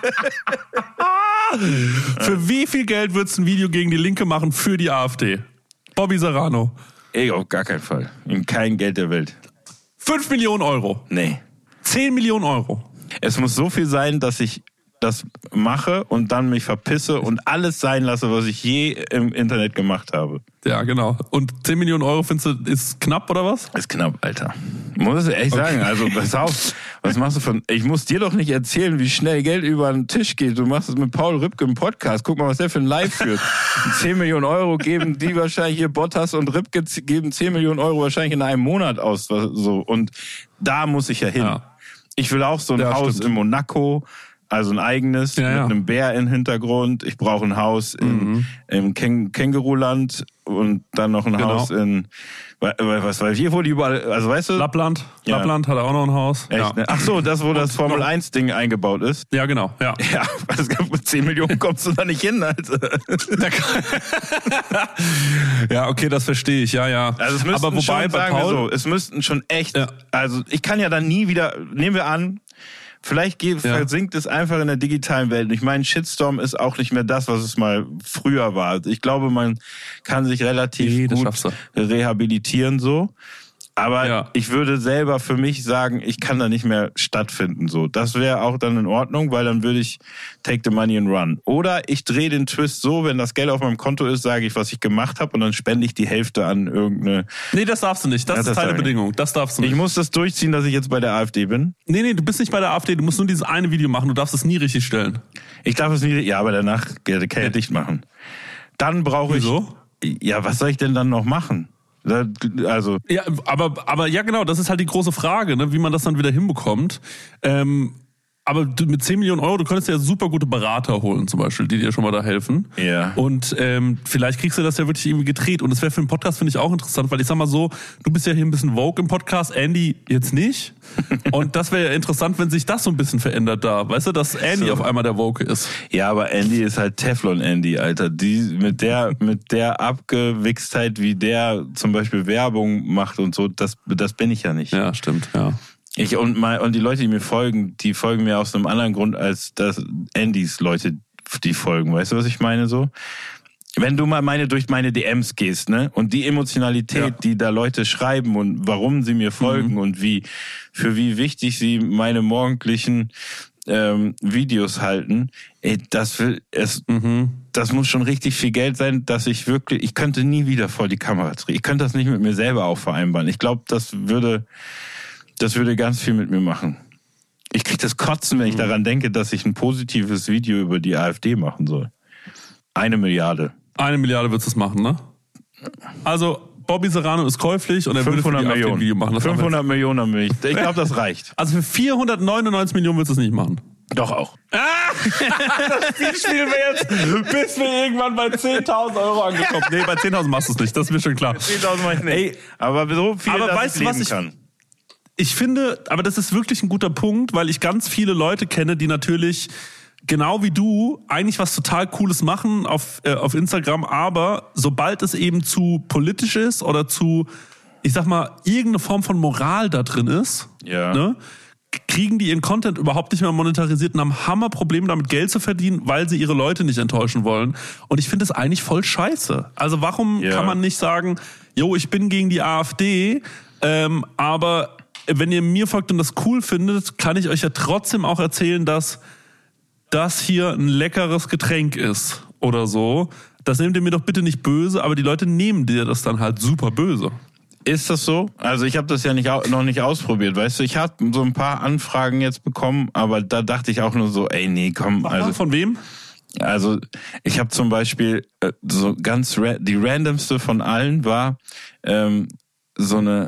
Für wie viel Geld würdest du ein Video gegen die Linke machen für die AfD? Bobby Serrano. Ey, auf gar keinen Fall. In kein Geld der Welt. Fünf Millionen Euro. Nee. Zehn Millionen Euro. Es muss so viel sein, dass ich das mache und dann mich verpisse und alles sein lasse, was ich je im Internet gemacht habe. Ja, genau. Und zehn Millionen Euro findest du, ist knapp oder was? Ist knapp, Alter. Muss ich echt okay. sagen. Also, pass auf. Was machst du von, ich muss dir doch nicht erzählen, wie schnell Geld über den Tisch geht. Du machst es mit Paul Ripke im Podcast. Guck mal, was der für ein Live führt. zehn Millionen Euro geben die wahrscheinlich hier, Bottas und Ripke geben zehn Millionen Euro wahrscheinlich in einem Monat aus. So. Und da muss ich ja hin. Ja. Ich will auch so ein ja, Haus stimmt. in Monaco. Also ein eigenes, ja, mit ja. einem Bär im Hintergrund. Ich brauche ein Haus im, mhm. im Käng- Känguruland und dann noch ein genau. Haus in, was weiß ich, wo die überall, also weißt du? Lappland. Ja. Lappland hat er auch noch ein Haus. Echt, ja. ne? Ach so, das, wo das Formel eins Ding eingebaut ist. Ja, genau. Ja, ja also mit zehn Millionen kommst du da nicht hin, Alter. Ja, okay, das verstehe ich, ja, ja. Also es müssten Aber wobei, schon, bei sagen Paul, wir so, es müssten schon echt, ja. also ich kann ja dann nie wieder, nehmen wir an, Vielleicht geht, ja. versinkt es einfach in der digitalen Welt. Ich meine, Shitstorm ist auch nicht mehr das, was es mal früher war. Ich glaube, man kann sich relativ nee, gut rehabilitieren so. Aber ja. ich würde selber für mich sagen, ich kann da nicht mehr stattfinden. So, das wäre auch dann in Ordnung, weil dann würde ich take the money and run. Oder ich drehe den Twist so, wenn das Geld auf meinem Konto ist, sage ich, was ich gemacht habe und dann spende ich die Hälfte an irgendeine... Nee, das darfst du nicht. Das ja, ist das Teil der Bedingung. Das darfst du nicht. Ich muss das durchziehen, dass ich jetzt bei der AfD bin? Nee, nee, du bist nicht bei der AfD. Du musst nur dieses eine Video machen. Du darfst es nie richtig stellen. Ich darf es nie... Ja, aber danach kann ich ja dicht machen. Dann brauche ich... Wieso? Ja, was soll ich denn dann noch machen? Also ja, aber aber ja genau, das ist halt die große Frage, ne, wie man das dann wieder hinbekommt. Ähm, aber du, mit zehn Millionen Euro, du könntest ja super gute Berater holen zum Beispiel, die dir schon mal da helfen. Ja. Und ähm, vielleicht kriegst du das ja wirklich irgendwie gedreht. Und das wäre für einen Podcast, finde ich, auch interessant, weil ich sag mal so, du bist ja hier ein bisschen Vogue im Podcast, Andy jetzt nicht. Und das wäre ja interessant, wenn sich das so ein bisschen verändert da. Weißt du, dass Andy so auf einmal der Vogue ist. Ja, aber Andy ist halt Teflon-Andy, Alter. Die mit der mit der Abgewichstheit, wie der zum Beispiel Werbung macht und so, das das bin ich ja nicht. Ja, stimmt, ja. Ich und mal und die Leute, die mir folgen, die folgen mir aus einem anderen Grund als das Andys Leute, die folgen. Weißt du, was ich meine so? Wenn du mal meine durch meine D Ms gehst, ne, und die Emotionalität, ja. die da Leute schreiben und warum sie mir folgen mhm. und wie für wie wichtig sie meine morgendlichen ähm, Videos halten, ey, das will es. Mhm. Das muss schon richtig viel Geld sein, dass ich wirklich, ich könnte nie wieder vor die Kamera treten. Ich könnte das nicht mit mir selber auch vereinbaren. Ich glaube, das würde Das würde ganz viel mit mir machen. Ich krieg das Kotzen, wenn ich daran denke, dass ich ein positives Video über die AfD machen soll. Eine Milliarde. Eine Milliarde würdest du es machen, ne? Also, Bobby Serrano ist käuflich und er würde für die AfD ein Video machen. Das fünfhundert Millionen haben wir. Ich glaube, das reicht. Also für vierhundertneunundneunzig Millionen würdest du es nicht machen? Doch auch. Ah! Das Spiel spielen wir jetzt, bis wir irgendwann bei zehntausend Euro angekommen. Nee, bei zehntausend machst du es nicht, das ist mir schon klar. zehntausend mach ich nicht. Ey, aber so viel, aber dass weißt ich du, leben was ich, kann. Ich finde, aber das ist wirklich ein guter Punkt, weil ich ganz viele Leute kenne, die natürlich genau wie du eigentlich was total Cooles machen auf, äh, auf Instagram, aber sobald es eben zu politisch ist oder zu, ich sag mal, irgendeine Form von Moral da drin ist, ja. ne, kriegen die ihren Content überhaupt nicht mehr monetarisiert und haben Hammerprobleme damit Geld zu verdienen, weil sie ihre Leute nicht enttäuschen wollen. Und ich finde das eigentlich voll scheiße. Also warum ja. kann man nicht sagen, jo, ich bin gegen die AfD, ähm, aber wenn ihr mir folgt und das cool findet, kann ich euch ja trotzdem auch erzählen, dass das hier ein leckeres Getränk ist oder so. Das nehmt ihr mir doch bitte nicht böse, aber die Leute nehmen dir das dann halt super böse. Ist das so? Also ich habe das ja nicht, noch nicht ausprobiert, weißt du? Ich habe so ein paar Anfragen jetzt bekommen, aber da dachte ich auch nur so, ey, nee, komm. Also von wem? Also ich habe zum Beispiel äh, so ganz ra- die randomste von allen war ähm, so eine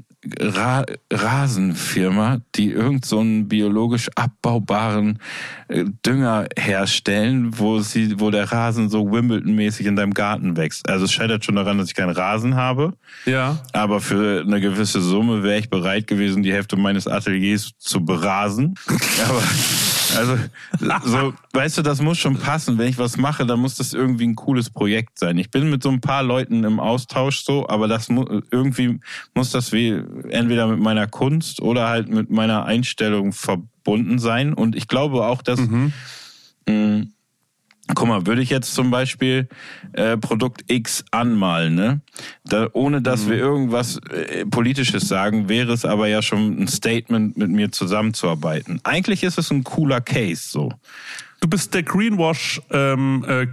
Ra- Rasenfirma, die irgend so einen biologisch abbaubaren äh, Dünger herstellen, wo sie, wo der Rasen so Wimbledon-mäßig in deinem Garten wächst. Also es scheitert schon daran, dass ich keinen Rasen habe. Ja. Aber für eine gewisse Summe wäre ich bereit gewesen, die Hälfte meines Ateliers zu berasen. Aber also so, weißt du, das muss schon passen. Wenn ich was mache, dann muss das irgendwie ein cooles Projekt sein. Ich bin mit so ein paar Leuten im Austausch so, aber das mu- irgendwie muss das wie entweder mit meiner Kunst oder halt mit meiner Einstellung verbunden sein. Und ich glaube auch, dass Mhm. mh, guck mal, würde ich jetzt zum Beispiel äh, Produkt X anmalen, ne? Da, ohne dass mhm. wir irgendwas äh, Politisches sagen, wäre es aber ja schon ein Statement, mit mir zusammenzuarbeiten. Eigentlich ist es ein cooler Case, so. Du bist der Greenwash ähm, äh,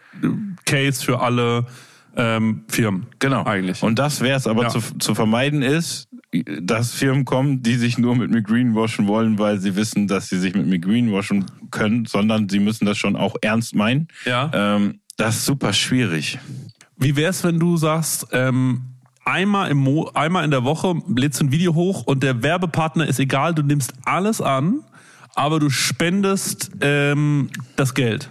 Case für alle ähm, Firmen. Genau. Eigentlich. Und das wäre es aber Ja. zu, zu vermeiden ist, dass Firmen kommen, die sich nur mit mir greenwashen wollen, weil sie wissen, dass sie sich mit mir greenwashen können, sondern sie müssen das schon auch ernst meinen. Ja. Ähm, das ist super schwierig. Wie wär's, wenn du sagst, ähm, einmal im Mo- einmal in der Woche lädst du ein Video hoch und der Werbepartner ist egal, du nimmst alles an, aber du spendest ähm, das Geld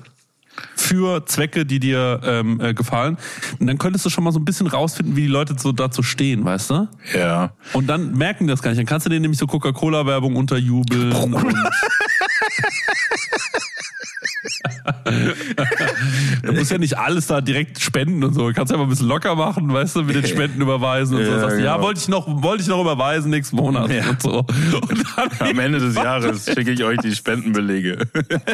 für Zwecke, die dir ähm, äh, gefallen. Und dann könntest du schon mal so ein bisschen rausfinden, wie die Leute so dazu stehen, weißt du? Ja. Und dann merken die das gar nicht. Dann kannst du denen nämlich so Coca-Cola-Werbung unterjubeln. und du musst ja nicht alles da direkt spenden und so. Du kannst ja mal ein bisschen locker machen, weißt du, mit den Spenden überweisen und so. Ja, Sagst, genau. ja, wollte ich noch, wollte ich noch überweisen nächsten Monat Ja. und so. Und dann Am Ende des Jahres schicke ich euch die Spendenbelege.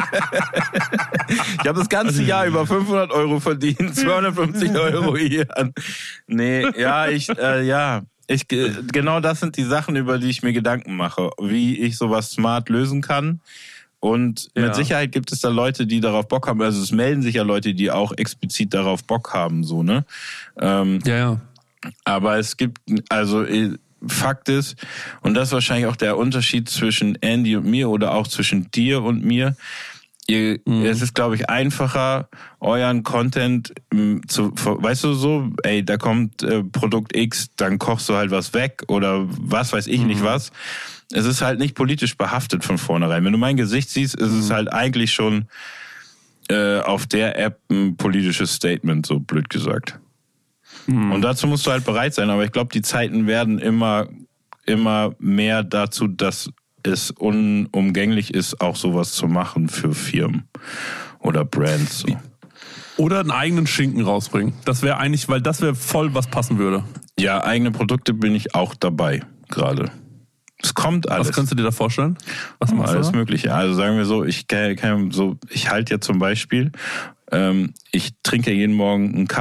Ich habe das ganze Jahr über fünfhundert Euro verdient, zweihundertfünfzig Euro hier. Nee, ja, ich, äh, ja. Ich, genau das sind die Sachen, über die ich mir Gedanken mache. Wie ich sowas smart lösen kann. Und Ja. mit Sicherheit gibt es da Leute, die darauf Bock haben. Also es melden sich ja Leute, die auch explizit darauf Bock haben, so, ne? Ähm, ja, ja. aber es gibt, also äh, Fakt ist, und das ist wahrscheinlich auch der Unterschied zwischen Andy und mir oder auch zwischen dir und mir, ihr, Mhm. es ist, glaube ich, einfacher, euren Content ähm, zu, weißt du so, ey, da kommt äh, Produkt X, dann kochst du halt was weg oder was weiß ich Mhm. nicht was. Es ist halt nicht politisch behaftet von vornherein. Wenn du mein Gesicht siehst, ist Mhm. es halt eigentlich schon äh, auf der App ein politisches Statement, so blöd gesagt. Mhm. Und dazu musst du halt bereit sein. Aber ich glaube, die Zeiten werden immer, immer mehr dazu, dass es unumgänglich ist, auch sowas zu machen für Firmen oder Brands. So. Oder einen eigenen Schinken rausbringen. Das wäre eigentlich, weil das wäre voll, was passen würde. Ja, eigene Produkte bin ich auch dabei gerade. Es kommt alles. Was kannst du dir da vorstellen? Was machst Alles du da? Mögliche. Also sagen wir so, ich kann, kann so, ich halte ja zum Beispiel, ähm, ich trinke jeden Morgen einen Kaffee.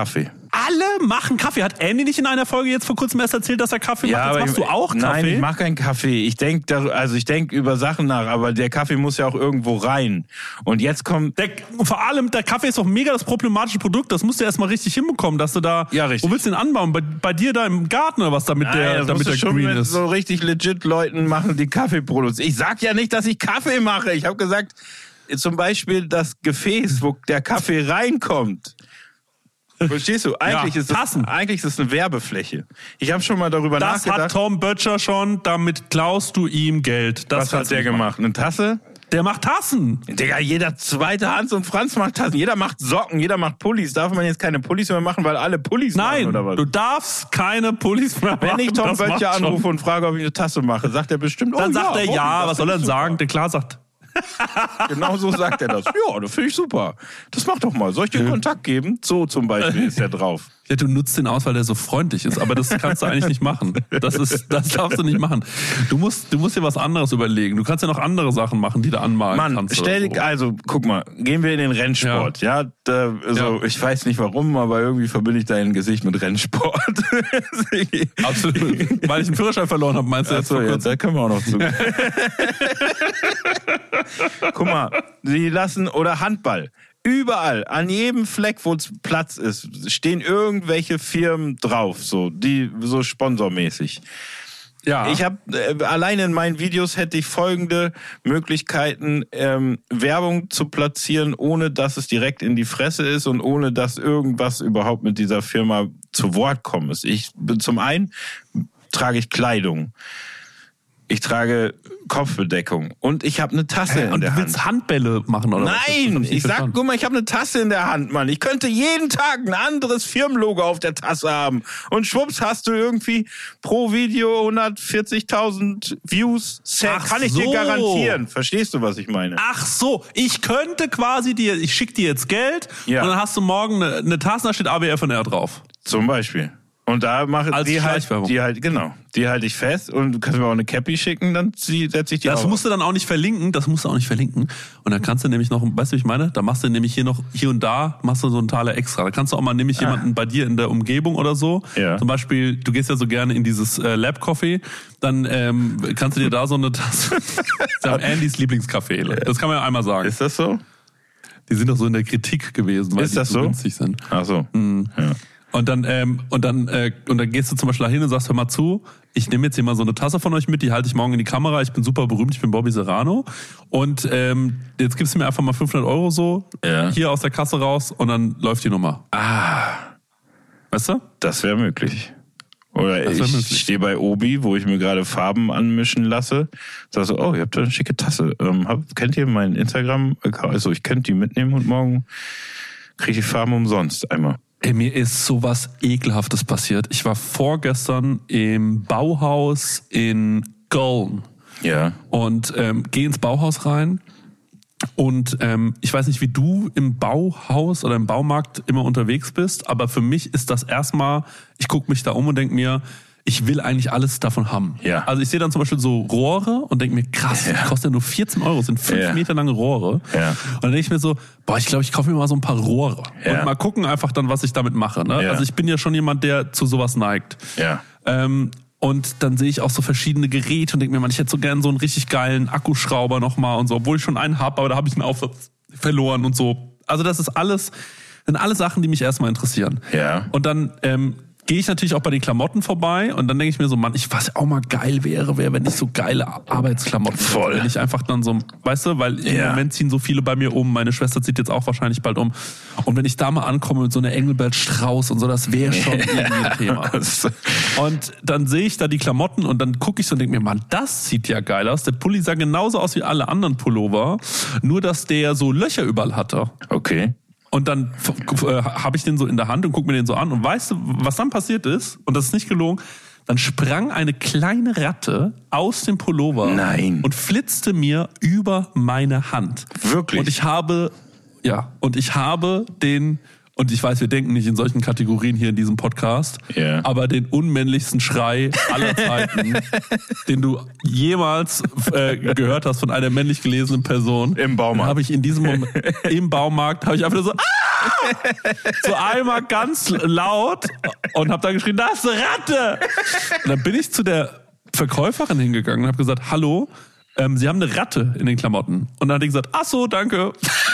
Alle machen Kaffee. Hat Andy nicht in einer Folge jetzt vor kurzem erst erzählt, dass er Kaffee Ja, macht? Jetzt aber machst ich- du auch Kaffee? Nein, ich mache keinen Kaffee. Ich denke, also ich denke über Sachen nach, aber der Kaffee muss ja auch irgendwo rein. Und jetzt kommt Der, vor allem, der Kaffee ist doch mega das problematische Produkt. Das musst du erstmal richtig hinbekommen, dass du da... Ja, richtig. Wo willst du den anbauen? Bei, bei dir da im Garten oder was, damit Nein, der, das damit musst du der schon green mit ist? so richtig legit Leuten machen, die Kaffee produzieren. Ich sag ja nicht, dass ich Kaffee mache. Ich habe gesagt, zum Beispiel das Gefäß, wo der Kaffee reinkommt. Verstehst du? Eigentlich, Ja, ist das, Tassen. eigentlich ist das eine Werbefläche. Ich habe schon mal darüber Das nachgedacht. hat Tom Böttcher schon, damit klaust du ihm Geld. Das Was hat kannst du der nicht gemacht? Eine Tasse? machen. Der macht Tassen. Digga, jeder zweite Hans und Franz macht Tassen. Jeder macht Socken, jeder macht Pullis. Darf man jetzt keine Pullis mehr machen, weil alle Pullis Nein, machen oder was? du darfst keine Pullis mehr machen. Wenn ich Tom Das macht Böttcher schon. anrufe und frage, ob ich eine Tasse mache, sagt er bestimmt, oh Dann sagt ja, er Robby, ja, das was soll find er ich denn super. sagen? Der klar sagt, Genau so sagt er das. Ja, das finde ich super. Das mach doch mal. Soll ich dir Kontakt geben? So zum Beispiel ist er drauf. ja, du nutzt den aus, weil der so freundlich ist, aber das kannst du eigentlich nicht machen. Das ist, das darfst du nicht machen. Du musst, du musst dir was anderes überlegen. Du kannst ja noch andere Sachen machen, die du anmalen Mann, kannst. stell oder dich, also guck mal, gehen wir in den Rennsport, ja? da, so, Ja. Ich weiß nicht warum, aber irgendwie verbinde ich dein Gesicht mit Rennsport. so. Absolut. Weil ich einen Führerschein verloren habe, meinst du jetzt Achso, vor ja, kurzem? da können wir auch noch zu. Guck mal, die lassen, oder Handball. Überall, an jedem Fleck, wo Platz ist, stehen irgendwelche Firmen drauf, so, die so sponsormäßig. Ja. Ich habe äh, allein in meinen Videos hätte ich folgende Möglichkeiten, ähm, Werbung zu platzieren, ohne dass es direkt in die Fresse ist und ohne dass irgendwas überhaupt mit dieser Firma zu Wort kommen ist. Ich bin zum einen trage ich Kleidung. Ich trage Kopfbedeckung und ich habe eine Tasse in Und der du willst Hand. Handbälle machen, oder was? Das Nein, hab nicht ich sag, verstanden. guck mal, ich habe eine Tasse in der Hand, Mann. Ich könnte jeden Tag ein anderes Firmenlogo auf der Tasse haben. Und schwupps hast du irgendwie pro Video hundertvierzigtausend Views. Ach Kann ich so. dir garantieren. Verstehst du, was ich meine? Ach so, ich könnte quasi dir, ich schick dir jetzt Geld Ja. und dann hast du morgen eine, eine Tasse, da steht A B F und R drauf. Zum Beispiel. Und da mache Als die halt, Schleichwerbung. die halt, genau, die halte ich fest und du kannst mir auch eine Cappy schicken, dann setze ich die Das auf. musst du dann auch nicht verlinken, das musst du auch nicht verlinken. Und dann kannst du nämlich noch, weißt du, wie ich meine? Da machst du nämlich hier noch, hier und da, machst du so einen Taler extra. Da kannst du auch mal nämlich jemanden bei dir in der Umgebung oder so. Ja. Zum Beispiel, du gehst ja so gerne in dieses äh, Lab Coffee, dann ähm, kannst du dir da so eine Tasse, das ist ja Andys Lieblingscafé. Das kann man ja einmal sagen. Ist das so? Die sind doch so in der Kritik gewesen, weil Ist die das so so? günstig sind. Ach so. Mhm. Ja. Und dann, ähm, und dann, äh, und dann gehst du zum Beispiel da hin und sagst, hör mal zu, ich nehme jetzt hier mal so eine Tasse von euch mit, die halte ich morgen in die Kamera, ich bin super berühmt, ich bin Bobby Serrano. Und ähm, jetzt gibst du mir einfach mal fünfhundert Euro so Ja. hier aus der Kasse raus und dann läuft die Nummer. Ah, Weißt du? das wäre möglich. Oder Das wär ich möglich. stehe bei Obi, wo ich mir gerade Farben anmischen lasse. Sag so, oh, ihr habt da eine schicke Tasse. Ähm, hab, kennt ihr meinen Instagram-Account? Also ich könnte die mitnehmen und morgen kriege ich die Farben umsonst einmal. Ey, mir ist sowas Ekelhaftes passiert. Ich war vorgestern im Bauhaus in Köln Ja. und ähm, gehe ins Bauhaus rein. Und ähm, ich weiß nicht, wie du im Bauhaus oder im Baumarkt immer unterwegs bist, aber für mich ist das erstmal, ich gucke mich da um und denke mir, ich will eigentlich alles davon haben. Ja. Also ich sehe dann zum Beispiel so Rohre und denke mir, krass, Ja. die kosten ja nur vierzehn Euro, sind fünf Ja. Meter lange Rohre. Ja. Und dann denke ich mir so, boah, ich glaube, ich kaufe mir mal so ein paar Rohre. Ja. Und mal gucken einfach dann, was ich damit mache. Ne? Ja. Also ich bin ja schon jemand, der zu sowas neigt. Ja. Ähm, und dann sehe ich auch so verschiedene Geräte und denke mir, man, ich hätte so gern so einen richtig geilen Akkuschrauber nochmal und so, obwohl ich schon einen habe, aber da habe ich einen Aufsatz verloren und so. Also das ist alles, sind alles Sachen, die mich erstmal interessieren. Ja. Und dann ähm, gehe ich natürlich auch bei den Klamotten vorbei und dann denke ich mir so, Mann, ich, was auch mal geil wäre, wäre, wenn ich so geile Arbeitsklamotten hätte. Voll. Wenn ich einfach dann so, weißt du, weil im Ja. Moment ziehen so viele bei mir um, meine Schwester zieht jetzt auch wahrscheinlich bald um. Und wenn ich da mal ankomme mit so einer Engelbert Strauß und so, das wäre schon irgendwie ein Thema. Und dann sehe ich da die Klamotten und dann gucke ich so und denke mir, Mann, das sieht ja geil aus. Der Pulli sah genauso aus wie alle anderen Pullover, nur dass der so Löcher überall hatte. Okay. Und dann äh, habe ich den so in der Hand und gucke mir den so an und weißt du, was dann passiert ist? Und das ist nicht gelogen. Dann sprang eine kleine Ratte aus dem Pullover Nein. und flitzte mir über meine Hand. Wirklich? Und ich habe, ja, und ich habe den, und ich weiß, wir denken nicht in solchen Kategorien hier in diesem Podcast, Ja. aber den unmännlichsten Schrei aller Zeiten, den du jemals äh, gehört hast von einer männlich gelesenen Person, Im Baumarkt. habe ich in diesem Moment, im Baumarkt, habe ich einfach nur so, ah! So einmal ganz laut und habe dann geschrien, da ist eine Ratte. Und dann bin ich zu der Verkäuferin hingegangen und habe gesagt, hallo, ähm, Sie haben eine Ratte in den Klamotten. Und dann hat die gesagt, ach so, danke.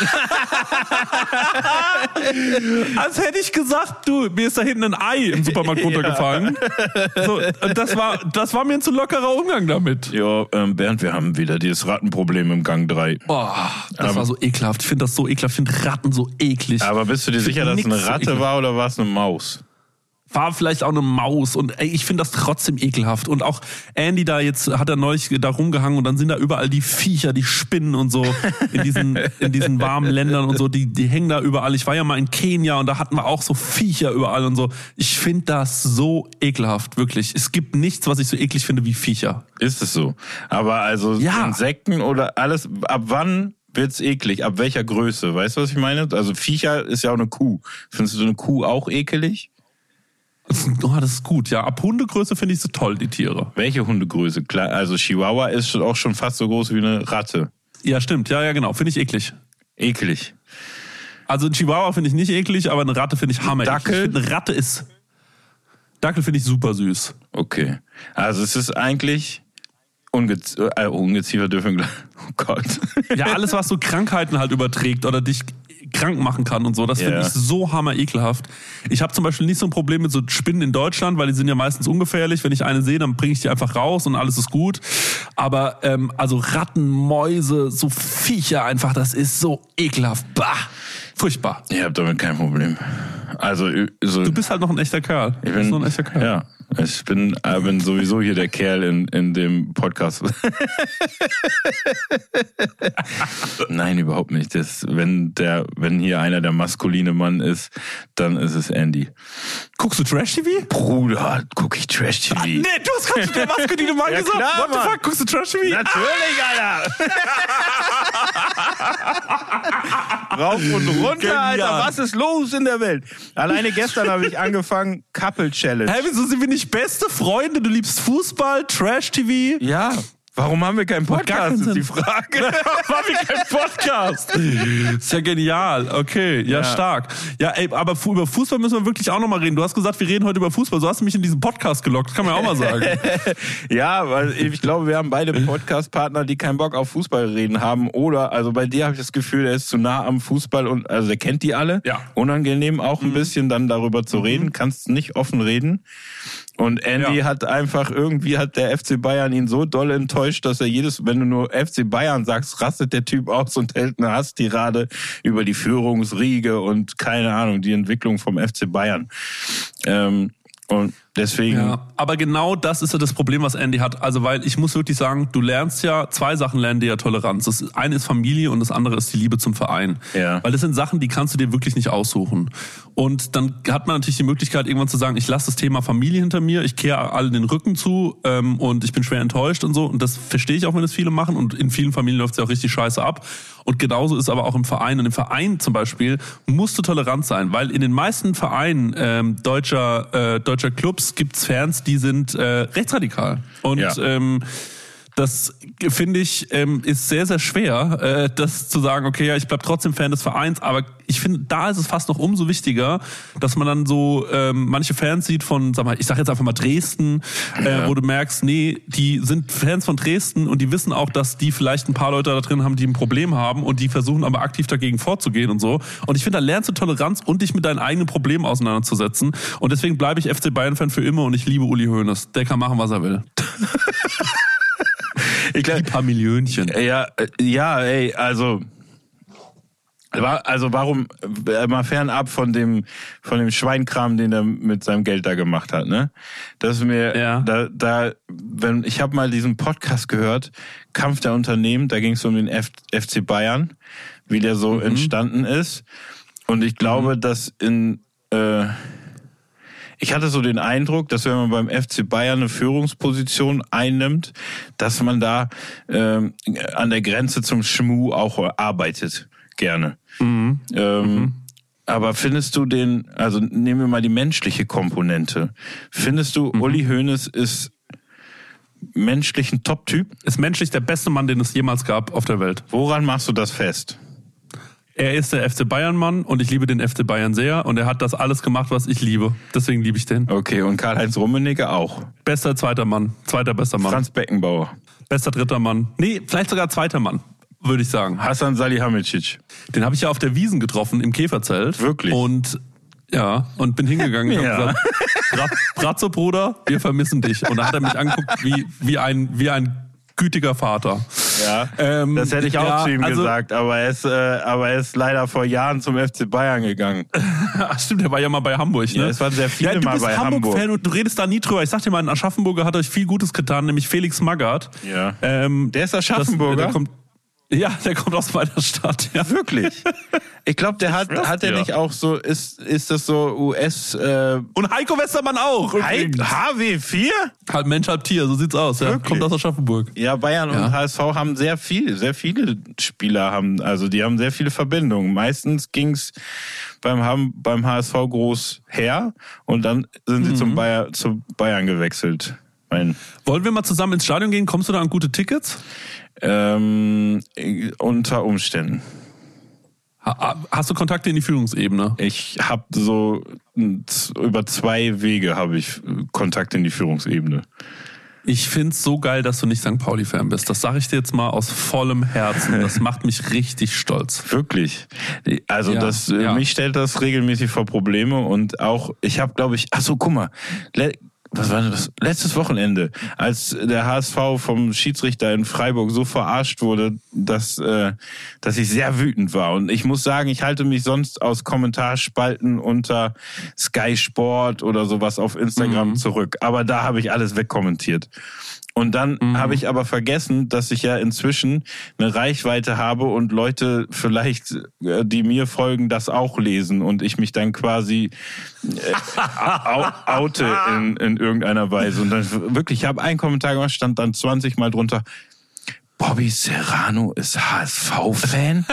Als hätte ich gesagt, du, mir ist da hinten ein Ei im Supermarkt runtergefallen. Ja. So, das war, das war mir ein zu lockerer Umgang damit. Ja, ähm, Bernd, wir haben wieder dieses Rattenproblem im Gang drei. Boah, das aber, war so ekelhaft. Ich finde das so ekelhaft. Ich finde Ratten so eklig. Aber bist du dir sicher, dass es eine Ratte so war oder war es eine Maus? War vielleicht auch eine Maus und ey, ich finde das trotzdem ekelhaft. Und auch Andy da jetzt, hat er neulich da rumgehangen und dann sind da überall die Viecher, die Spinnen und so in diesen, in diesen warmen Ländern und so, die, die hängen da überall. Ich war ja mal in Kenia und da hatten wir auch so Viecher überall und so. Ich finde das so ekelhaft, wirklich. Es gibt nichts, was ich so eklig finde wie Viecher. Ist es so? Aber also ja. Insekten oder alles, ab wann wird's eklig? Ab welcher Größe? Weißt du, was ich meine? Also Viecher ist ja auch eine Kuh. Findest du eine Kuh auch ekelig? Oh, das ist gut, ja. Ab Hundegröße finde ich so toll, die Tiere. Welche Hundegröße? Klar, also Chihuahua ist auch schon fast so groß wie eine Ratte. Ja, stimmt. Ja, ja, genau. Finde ich eklig. Eklig. Also ein Chihuahua finde ich nicht eklig, aber eine Ratte finde ich hammer. Dackel? Ich find, eine Ratte ist... Dackel finde ich super süß. Okay. Also es ist eigentlich... Ungez äh, Ungeziefer dürfen... Oh Gott. Ja, alles, was so Krankheiten halt überträgt oder dich krank machen kann und so, das finde yeah. ich so hammer ekelhaft. Ich habe zum Beispiel nicht so ein Problem mit so Spinnen in Deutschland, weil die sind ja meistens ungefährlich. Wenn ich eine sehe, dann bringe ich die einfach raus und alles ist gut. Aber ähm, also Ratten, Mäuse, so Viecher einfach, das ist so ekelhaft. Bah, furchtbar. Ich habe damit kein Problem. Also so, du bist halt noch ein echter Kerl. Ich du bist bin, noch ein echter Kerl. Ja. Ich bin, äh, bin sowieso hier der Kerl in, in dem Podcast. Nein, überhaupt nicht. Das, wenn, der, wenn hier einer der maskuline Mann ist, dann ist es Andy. Guckst du Trash-T V? Bruder, guck ich Trash-T V. Ah, nee, du hast gerade schon der maskuline Mann ja, gesagt. Klar, What the Mann. fuck, guckst du Trash-T V? Natürlich, Alter. Rauf und runter, Genial. Alter. Was ist los in der Welt? Alleine gestern habe ich angefangen, Couple Challenge. Hä, wieso sind wir nicht beste Freunde? Du liebst Fußball, Trash-T V? Ja. Warum haben wir keinen Podcast, ist die Frage. Warum haben wir keinen Podcast? Ist ja genial. Okay, ja, ja. stark. Ja, ey, aber über Fußball müssen wir wirklich auch nochmal reden. Du hast gesagt, wir reden heute über Fußball. So hast du mich in diesen Podcast gelockt. Das kann man ja auch mal sagen. Ja, weil ich glaube, wir haben beide Podcast-Partner, die keinen Bock auf Fußball reden haben. Oder, also bei dir habe ich das Gefühl, er ist zu nah am Fußball und, also er kennt die alle. Ja. Unangenehm auch ein mhm. bisschen dann darüber zu reden. Mhm. Kannst nicht offen reden. Und Andy ja. hat einfach, irgendwie hat der F C Bayern ihn so doll enttäuscht, dass er jedes, wenn du nur F C Bayern sagst, rastet der Typ aus und hält eine Hasstirade über die Führungsriege und keine Ahnung, die Entwicklung vom F C Bayern. Ähm, und deswegen... Ja, aber genau das ist ja das Problem, was Andy hat. Also, weil ich muss wirklich sagen, du lernst ja, zwei Sachen lernen dir ja Toleranz. Das eine ist Familie und das andere ist die Liebe zum Verein. Ja. Weil das sind Sachen, die kannst du dir wirklich nicht aussuchen. Und dann hat man natürlich die Möglichkeit, irgendwann zu sagen, ich lasse das Thema Familie hinter mir, ich kehre alle den Rücken zu ähm, und ich bin schwer enttäuscht und so. Und das verstehe ich auch, wenn das viele machen. Und in vielen Familien läuft es ja auch richtig scheiße ab. Und genauso ist aber auch im Verein. Und im Verein zum Beispiel musst du tolerant sein, weil in den meisten Vereinen ähm, deutscher, äh, deutscher Clubs gibt's Fans, die sind äh, rechtsradikal. Und ja. ähm, das, finde ich, ähm, ist sehr, sehr schwer, äh, das zu sagen, okay, ja, ich bleib trotzdem Fan des Vereins, aber ich finde, da ist es fast noch umso wichtiger, dass man dann so ähm, manche Fans sieht von, sag mal, ich sag jetzt einfach mal Dresden, äh, ja. wo du merkst, nee, die sind Fans von Dresden und die wissen auch, dass die vielleicht ein paar Leute da drin haben, die ein Problem haben und die versuchen aber aktiv dagegen vorzugehen und so. Und ich finde, da lernst du Toleranz und dich mit deinen eigenen Problemen auseinanderzusetzen. Und deswegen bleibe ich F C Bayern-Fan für immer und ich liebe Uli Hoeneß. Der kann machen, was er will. Ich glaub, ein paar Millionchen. Ja, ja, ey, also, also warum, mal fernab von dem, von dem Schweinkram, den er mit seinem Geld da gemacht hat, ne? Das ist mir, ja. da, da, wenn, ich habe mal diesen Podcast gehört, Kampf der Unternehmen, da ging es um den F, F C Bayern, wie der so mhm. entstanden ist. Und ich glaube, mhm. dass in, äh, ich hatte so den Eindruck, dass wenn man beim F C Bayern eine Führungsposition einnimmt, dass man da ähm, an der Grenze zum Schmuh auch arbeitet, gerne. Mhm. Ähm, mhm. Aber findest du den, also nehmen wir mal die menschliche Komponente, findest du, mhm. Uli Hoeneß ist menschlich ein Top-Typ? Ist menschlich der beste Mann, den es jemals gab auf der Welt. Woran machst du das fest? er ist der F C Bayern-Mann und ich liebe den F C Bayern sehr und er hat das alles gemacht, was ich liebe. Deswegen liebe ich den. Okay, und Karl-Heinz Rummenigge auch. Bester zweiter Mann, zweiter bester Mann. Franz Beckenbauer. Bester dritter Mann. Nee, vielleicht sogar zweiter Mann, würde ich sagen. Hasan Salihamidzic. Den habe ich ja auf der Wiesn getroffen, im Käferzelt. Wirklich? Und ja, und bin hingegangen und Ja. habe gesagt, Bra- Brazzo, Bruder, wir vermissen dich. Und da hat er mich angeguckt wie, wie, ein, wie ein gütiger Vater. Ja, Ähm, das hätte ich auch ja, zu ihm also- gesagt, aber er, ist, äh, aber er ist leider vor Jahren zum F C Bayern gegangen. Ach, stimmt, der war ja mal bei Hamburg, ne? Ja, es waren sehr viele ja, du mal bist bei Hamburg-Fan Hamburg. und du redest da nie drüber. Ich sag dir mal, ein Aschaffenburger hat euch viel Gutes getan, nämlich Felix Magath. Ja. Ähm, Der ist Aschaffenburger? Das, der kommt, ja, der kommt aus meiner Stadt. Ja. Wirklich? Ich glaube, der hat, schwör's hat er dir. nicht auch so, ist, ist das so U S, äh, Und Heiko Westermann auch. übrigens. H W vier? Halb Mensch, halb Tier, so sieht's aus. Ja. Wirklich? Kommt aus Aschaffenburg. Ja, Bayern Ja. und H S V haben sehr viel, sehr viele Spieler haben, also die haben sehr viele Verbindungen. Meistens ging's beim, Ham- beim H S V groß her und dann sind sie Mhm. zum Bayer, zu Bayern gewechselt. Mein, Wollen wir mal zusammen ins Stadion gehen? Kommst du da an gute Tickets? ähm, unter Umständen. Ha- Hast du Kontakte in die Führungsebene? Ich habe so z- über zwei Wege habe ich Kontakt in die Führungsebene. Ich find's so geil, dass du nicht Sankt Pauli-Fan bist. Das sage ich dir jetzt mal aus vollem Herzen. Das macht mich richtig stolz. Wirklich. Also Ja, das äh, ja. mich stellt das regelmäßig vor Probleme und auch ich habe glaube ich, ach so, guck mal. Le- Was war denn das? Letztes Wochenende, als der H S V vom Schiedsrichter in Freiburg so verarscht wurde, dass äh, dass ich sehr wütend war. Und ich muss sagen, ich halte mich sonst aus Kommentarspalten unter Sky Sport oder sowas auf Instagram Mhm. zurück. Aber da habe ich alles wegkommentiert. Und dann Mhm. habe ich aber vergessen, dass ich ja inzwischen eine Reichweite habe und Leute vielleicht, äh, die mir folgen, das auch lesen und ich mich dann quasi äh, au- oute in, in irgendeiner Weise. Und dann wirklich, ich habe einen Kommentar gemacht, stand dann zwanzig Mal drunter, Bobby Serrano ist H S V-Fan?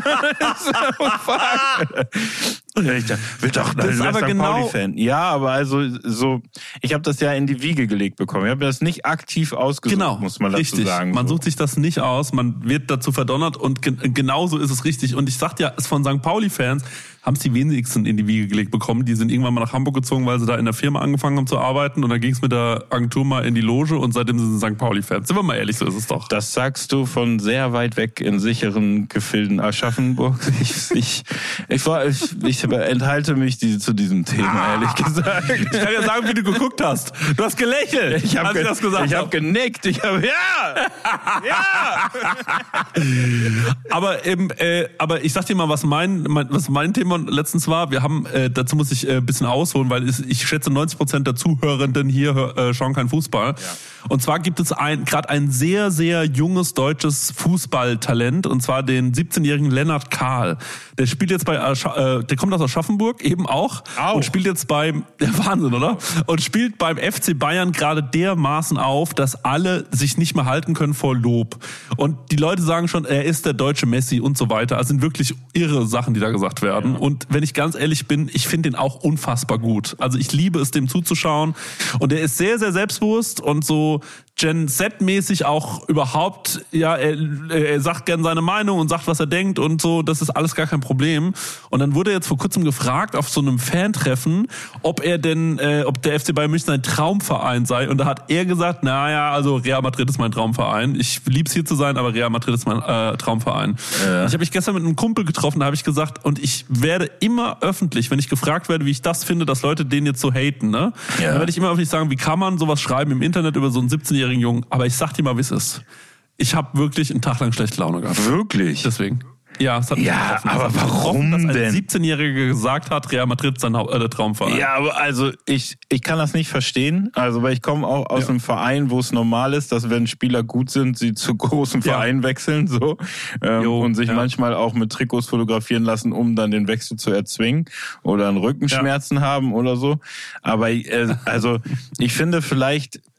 Ich dachte, wird doch Das ist aber Sankt genau- Pauli-Fan. Ja, aber also so, ich habe das ja in die Wiege gelegt bekommen. Ich habe das nicht aktiv ausgesucht, Genau, muss man dazu richtig. sagen. Man so. sucht sich das nicht aus, man wird dazu verdonnert und ge genauso ist es richtig. Und ich sag ja, es von Sankt Pauli-Fans haben es die wenigsten in die Wiege gelegt bekommen. Die sind irgendwann mal nach Hamburg gezogen, weil sie da in der Firma angefangen haben zu arbeiten und dann ging es mit der Agentur mal in die Loge und seitdem sind sie Sankt Pauli-Fans. Sind wir mal ehrlich, so ist es doch. Das sagst du von sehr weit weg in sicheren Gefilden Aschaffenburg. Ich, ich, ich, war, ich, ich enthalte mich die, zu diesem Thema, ehrlich gesagt. Ich kann ja sagen, wie du geguckt hast. Du hast gelächelt, Ich habe als ich das gesagt ich habe. hab genickt. Ich habe ja, ja. Aber eben, äh, aber ich sag dir mal, was mein, mein was mein Thema letztens war. Wir haben, äh, dazu muss ich äh, ein bisschen ausholen, weil es, ich schätze neunzig Prozent der Zuhörenden hier hör, äh, schauen keinen Fußball. Und zwar gibt es ein gerade ein sehr sehr junges deutsches Fußballtalent und zwar den siebzehnjährigen Lennart Kahl. Der spielt jetzt bei, Ascha äh, der kommt aus Aschaffenburg eben auch Au. und spielt jetzt beim, der Wahnsinn, oder? Und spielt beim F C Bayern gerade dermaßen auf, dass alle sich nicht mehr halten können vor Lob. Und die Leute sagen schon, er ist der deutsche Messi und so weiter. Also sind wirklich irre Sachen, die da gesagt werden. Und wenn ich ganz ehrlich bin, ich finde ihn auch unfassbar gut. Also ich liebe es, dem zuzuschauen. Und er ist sehr, sehr selbstbewusst und so Gen Z-mäßig auch überhaupt, ja, er, er sagt gern seine Meinung und sagt, was er denkt und so, das ist alles gar kein Problem. Und dann wurde er jetzt vor kurzem gefragt auf so einem Fantreffen, ob er denn, äh, ob der F C Bayern München ein Traumverein sei. Und da hat er gesagt, naja, also Real Madrid ist mein Traumverein. Ich lieb's hier zu sein, aber Real Madrid ist mein äh, Traumverein. Ja. Ich habe mich gestern mit einem Kumpel getroffen, da habe ich gesagt, und ich werde immer öffentlich, wenn ich gefragt werde, wie ich das finde, dass Leute den jetzt so haten, ne? Ja. Dann werde ich immer öffentlich sagen, wie kann man sowas schreiben im Internet über so einen siebzehnjährigen Jungen? Aber ich sag dir mal, wie es ist. Ich habe wirklich einen Tag lang schlechte Laune gehabt. Wirklich? Deswegen. Ja, es hat mich Ja, getroffen. aber Es hat mich warum getroffen, dass ein denn? siebzehnjähriger gesagt hat, Real Madrid ist sein Hau- äh, der Traumverein. Ja, aber also ich, ich kann das nicht verstehen. Also, weil ich komme auch aus Ja. einem Verein, wo es normal ist, dass wenn Spieler gut sind, sie zu großen Ja. Vereinen wechseln so ähm, Jo, und sich ja. manchmal auch mit Trikots fotografieren lassen, um dann den Wechsel zu erzwingen oder einen Rückenschmerzen haben oder so. Aber äh, also ich finde vielleicht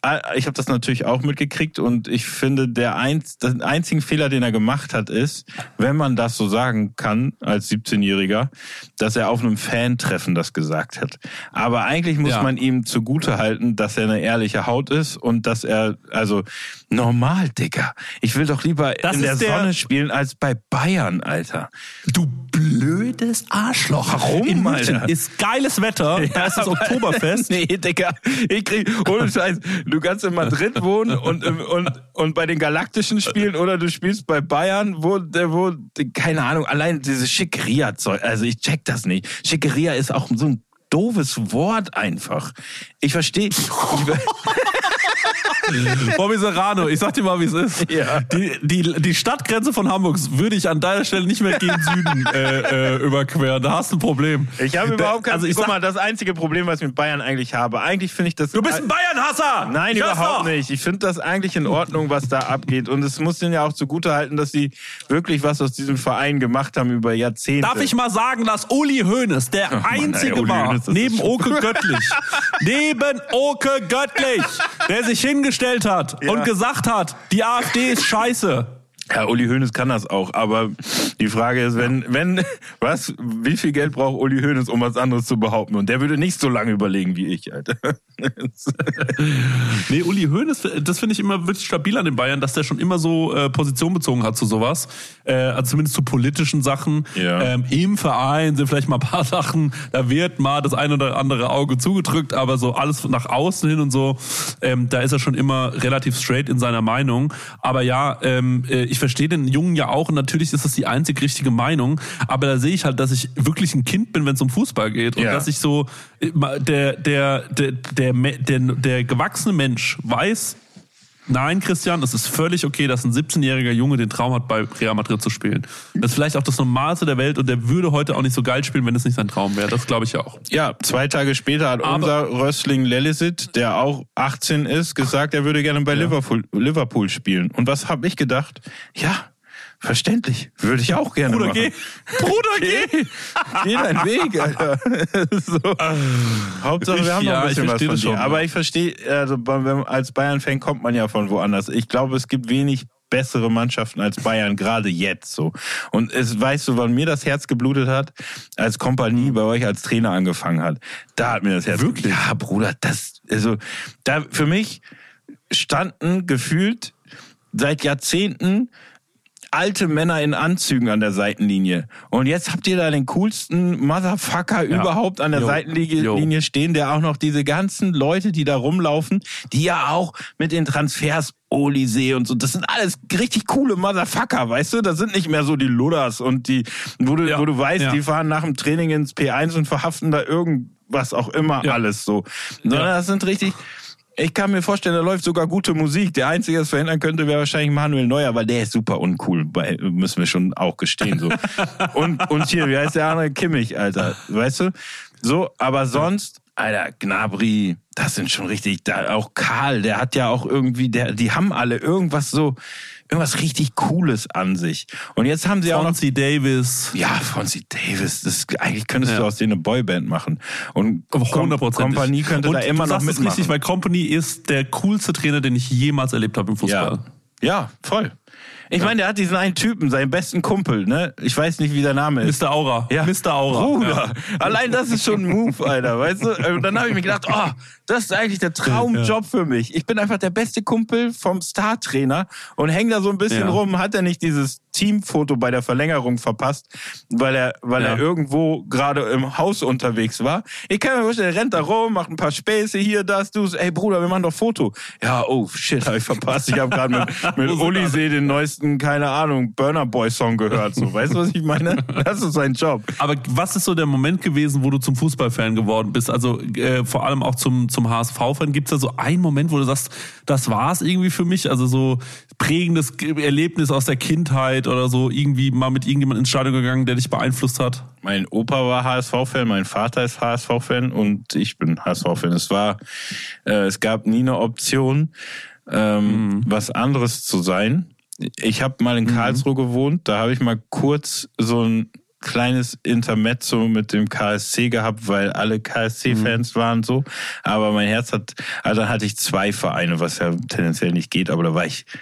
ich habe das natürlich auch mitgekriegt und ich finde, der einz, den einzigen Fehler, den er gemacht hat, ist, wenn man das so sagen kann als siebzehnjähriger, dass er auf einem Fan-Treffen das gesagt hat. Aber eigentlich muss ja. man ihm zugutehalten, dass er eine ehrliche Haut ist und dass er, also normal, Digga. Ich will doch lieber das in der, der Sonne spielen als bei Bayern, Alter. Du blödes Arschloch. Warum, in München Alter? Ist geiles Wetter, ja, da ist das Oktoberfest. Nee, Digga, ich krieg, ohne Scheiß, du kannst in Madrid wohnen und, und, und bei den Galaktischen spielen oder du spielst bei Bayern, wo, wo, keine Ahnung, allein diese Schickeria-Zeug, also ich check das nicht. Schickeria ist auch so ein doofes Wort einfach. Ich verstehe. Bobby Serrano, ich sag dir mal, wie es ist. Ja. Die, die, die Stadtgrenze von Hamburg würde ich an deiner Stelle nicht mehr gegen Süden äh, äh, überqueren. Da hast du ein Problem. Ich habe überhaupt kein also ich Guck sag, mal, das einzige Problem, was ich mit Bayern eigentlich habe, eigentlich finde ich das... Du bist ein Bayern-Hasser! Nein, ich überhaupt nicht. Ich finde das eigentlich in Ordnung, was da abgeht. Und es muss denen ja auch zugutehalten, dass sie wirklich was aus diesem Verein gemacht haben über Jahrzehnte. Darf ich mal sagen, dass Uli Hoeneß der oh Mann, einzige ey, war, Hoeneß, neben Oke Göttlich, neben Oke Göttlich, der sich hingestellt hat ja. und gesagt hat, die AfD ist scheiße. Ja, Uli Hoeneß kann das auch, aber die Frage ist, wenn, wenn, was, wie viel Geld braucht Uli Hoeneß, um was anderes zu behaupten? Und der würde nicht so lange überlegen wie ich, Alter. Nee, Uli Hoeneß, das finde ich immer wirklich stabil an den Bayern, dass der schon immer so äh, Position bezogen hat zu sowas. Äh, also zumindest zu politischen Sachen. Ja. Ähm, im Verein sind vielleicht mal ein paar Sachen, da wird mal das ein oder andere Auge zugedrückt, aber so alles nach außen hin und so, ähm, da ist er schon immer relativ straight in seiner Meinung. Aber ja, ähm, ich verstehe den Jungen ja auch und natürlich ist das die einzig richtige Meinung, aber da sehe ich halt, dass ich wirklich ein Kind bin, wenn es um Fußball geht und ja. dass ich so, der, der, der, der, der, der gewachsene Mensch weiß, nein, Christian, es ist völlig okay, dass ein siebzehnjähriger Junge den Traum hat, bei Real Madrid zu spielen. Das ist vielleicht auch das Normalste der Welt und der würde heute auch nicht so geil spielen, wenn es nicht sein Traum wäre. Das glaube ich ja auch. Ja, zwei Tage später hat Aber unser Rösling Lelisit, der auch achtzehn ist, gesagt, er würde gerne bei ja. Liverpool, Liverpool spielen. Und was habe ich gedacht? Ja, verständlich. Würde ich auch gerne Bruder, machen. Geh. Bruder, geh! Geh deinen Weg, Alter. So. Hauptsache, wir haben noch ein bisschen ja, was von schon, dir. Aber ich verstehe, also als Bayern-Fan kommt man ja von woanders. Ich glaube, es gibt wenig bessere Mannschaften als Bayern, gerade jetzt so. Und es, weißt du, wann mir das Herz geblutet hat, als Kompanie bei euch als Trainer angefangen hat. Da hat mir das Herz Wirklich? geblutet. Ja, Bruder, das, also, da, für mich standen gefühlt seit Jahrzehnten alte Männer in Anzügen an der Seitenlinie. Und jetzt habt ihr da den coolsten Motherfucker ja. überhaupt an der jo. Seitenlinie jo. stehen, der auch noch diese ganzen Leute, die da rumlaufen, die ja auch mit den Transfers Olise und so, das sind alles richtig coole Motherfucker, weißt du? Das sind nicht mehr so die Ludders und die, wo du, ja. wo du weißt, ja. die fahren nach dem Training ins P eins und verhaften da irgendwas auch immer ja. alles so. Sondern ja. das sind richtig... Ich kann mir vorstellen, da läuft sogar gute Musik. Der Einzige, der es verhindern könnte, wäre wahrscheinlich Manuel Neuer, weil der ist super uncool, bei, müssen wir schon auch gestehen. So. und, und hier, wie heißt der andere? Kimmich, Alter. Weißt du? So, aber sonst, Alter, Gnabry, das sind schon richtig, da, auch Karl, der hat ja auch irgendwie, der, die haben alle irgendwas so, irgendwas richtig Cooles an sich. Und jetzt haben sie auch noch... Fonzie Davis. Ja, Fonzie Davis. Das, eigentlich könntest ja. du aus denen eine Boyband machen. Und hundertprozentig. Company könnte und da immer noch mitmachen. Das ist richtig, weil Company ist der coolste Trainer, den ich jemals erlebt habe im Fußball. Ja, ja voll. Ich ja. meine, der hat diesen einen Typen, seinen besten Kumpel, ne? Ich weiß nicht, wie der Name ist. Mister Aura. Ja. Mister Aura. Bruder. Ja. Allein das ist schon ein Move, Alter, weißt du? Und dann habe ich mir gedacht, oh, das ist eigentlich der Traumjob ja. für mich. Ich bin einfach der beste Kumpel vom Star-Trainer und hänge da so ein bisschen ja. rum. Hat er nicht dieses Teamfoto bei der Verlängerung verpasst, weil er, weil ja. er irgendwo gerade im Haus unterwegs war? Ich kann mir vorstellen, er rennt da rum, macht ein paar Späße, hier, das, du. Ey, Bruder, wir machen doch Foto. Ja, oh, shit, habe ich verpasst. Ich habe gerade mit, mit Olise den neuesten, keine Ahnung, Burna Boy Song gehört. So, weißt du, was ich meine? Das ist sein Job. Aber was ist so der Moment gewesen, wo du zum Fußballfan geworden bist? Also äh, vor allem auch zum, zum H S V-Fan. Gibt es da so einen Moment, wo du sagst, das war's irgendwie für mich? Also so prägendes Erlebnis aus der Kindheit oder so, irgendwie mal mit irgendjemandem ins Stadion gegangen, der dich beeinflusst hat? Mein Opa war H S V-Fan, mein Vater ist H S V-Fan und ich bin H S V-Fan. Es war, äh, es gab nie eine Option, ähm, mhm. was anderes zu sein. Ich habe mal in Karlsruhe mhm. gewohnt, da habe ich mal kurz so ein kleines Intermezzo mit dem K S C gehabt, weil alle K S C-Fans mhm. waren so. Aber mein Herz hat, also dann hatte ich zwei Vereine, was ja tendenziell nicht geht, aber da war ich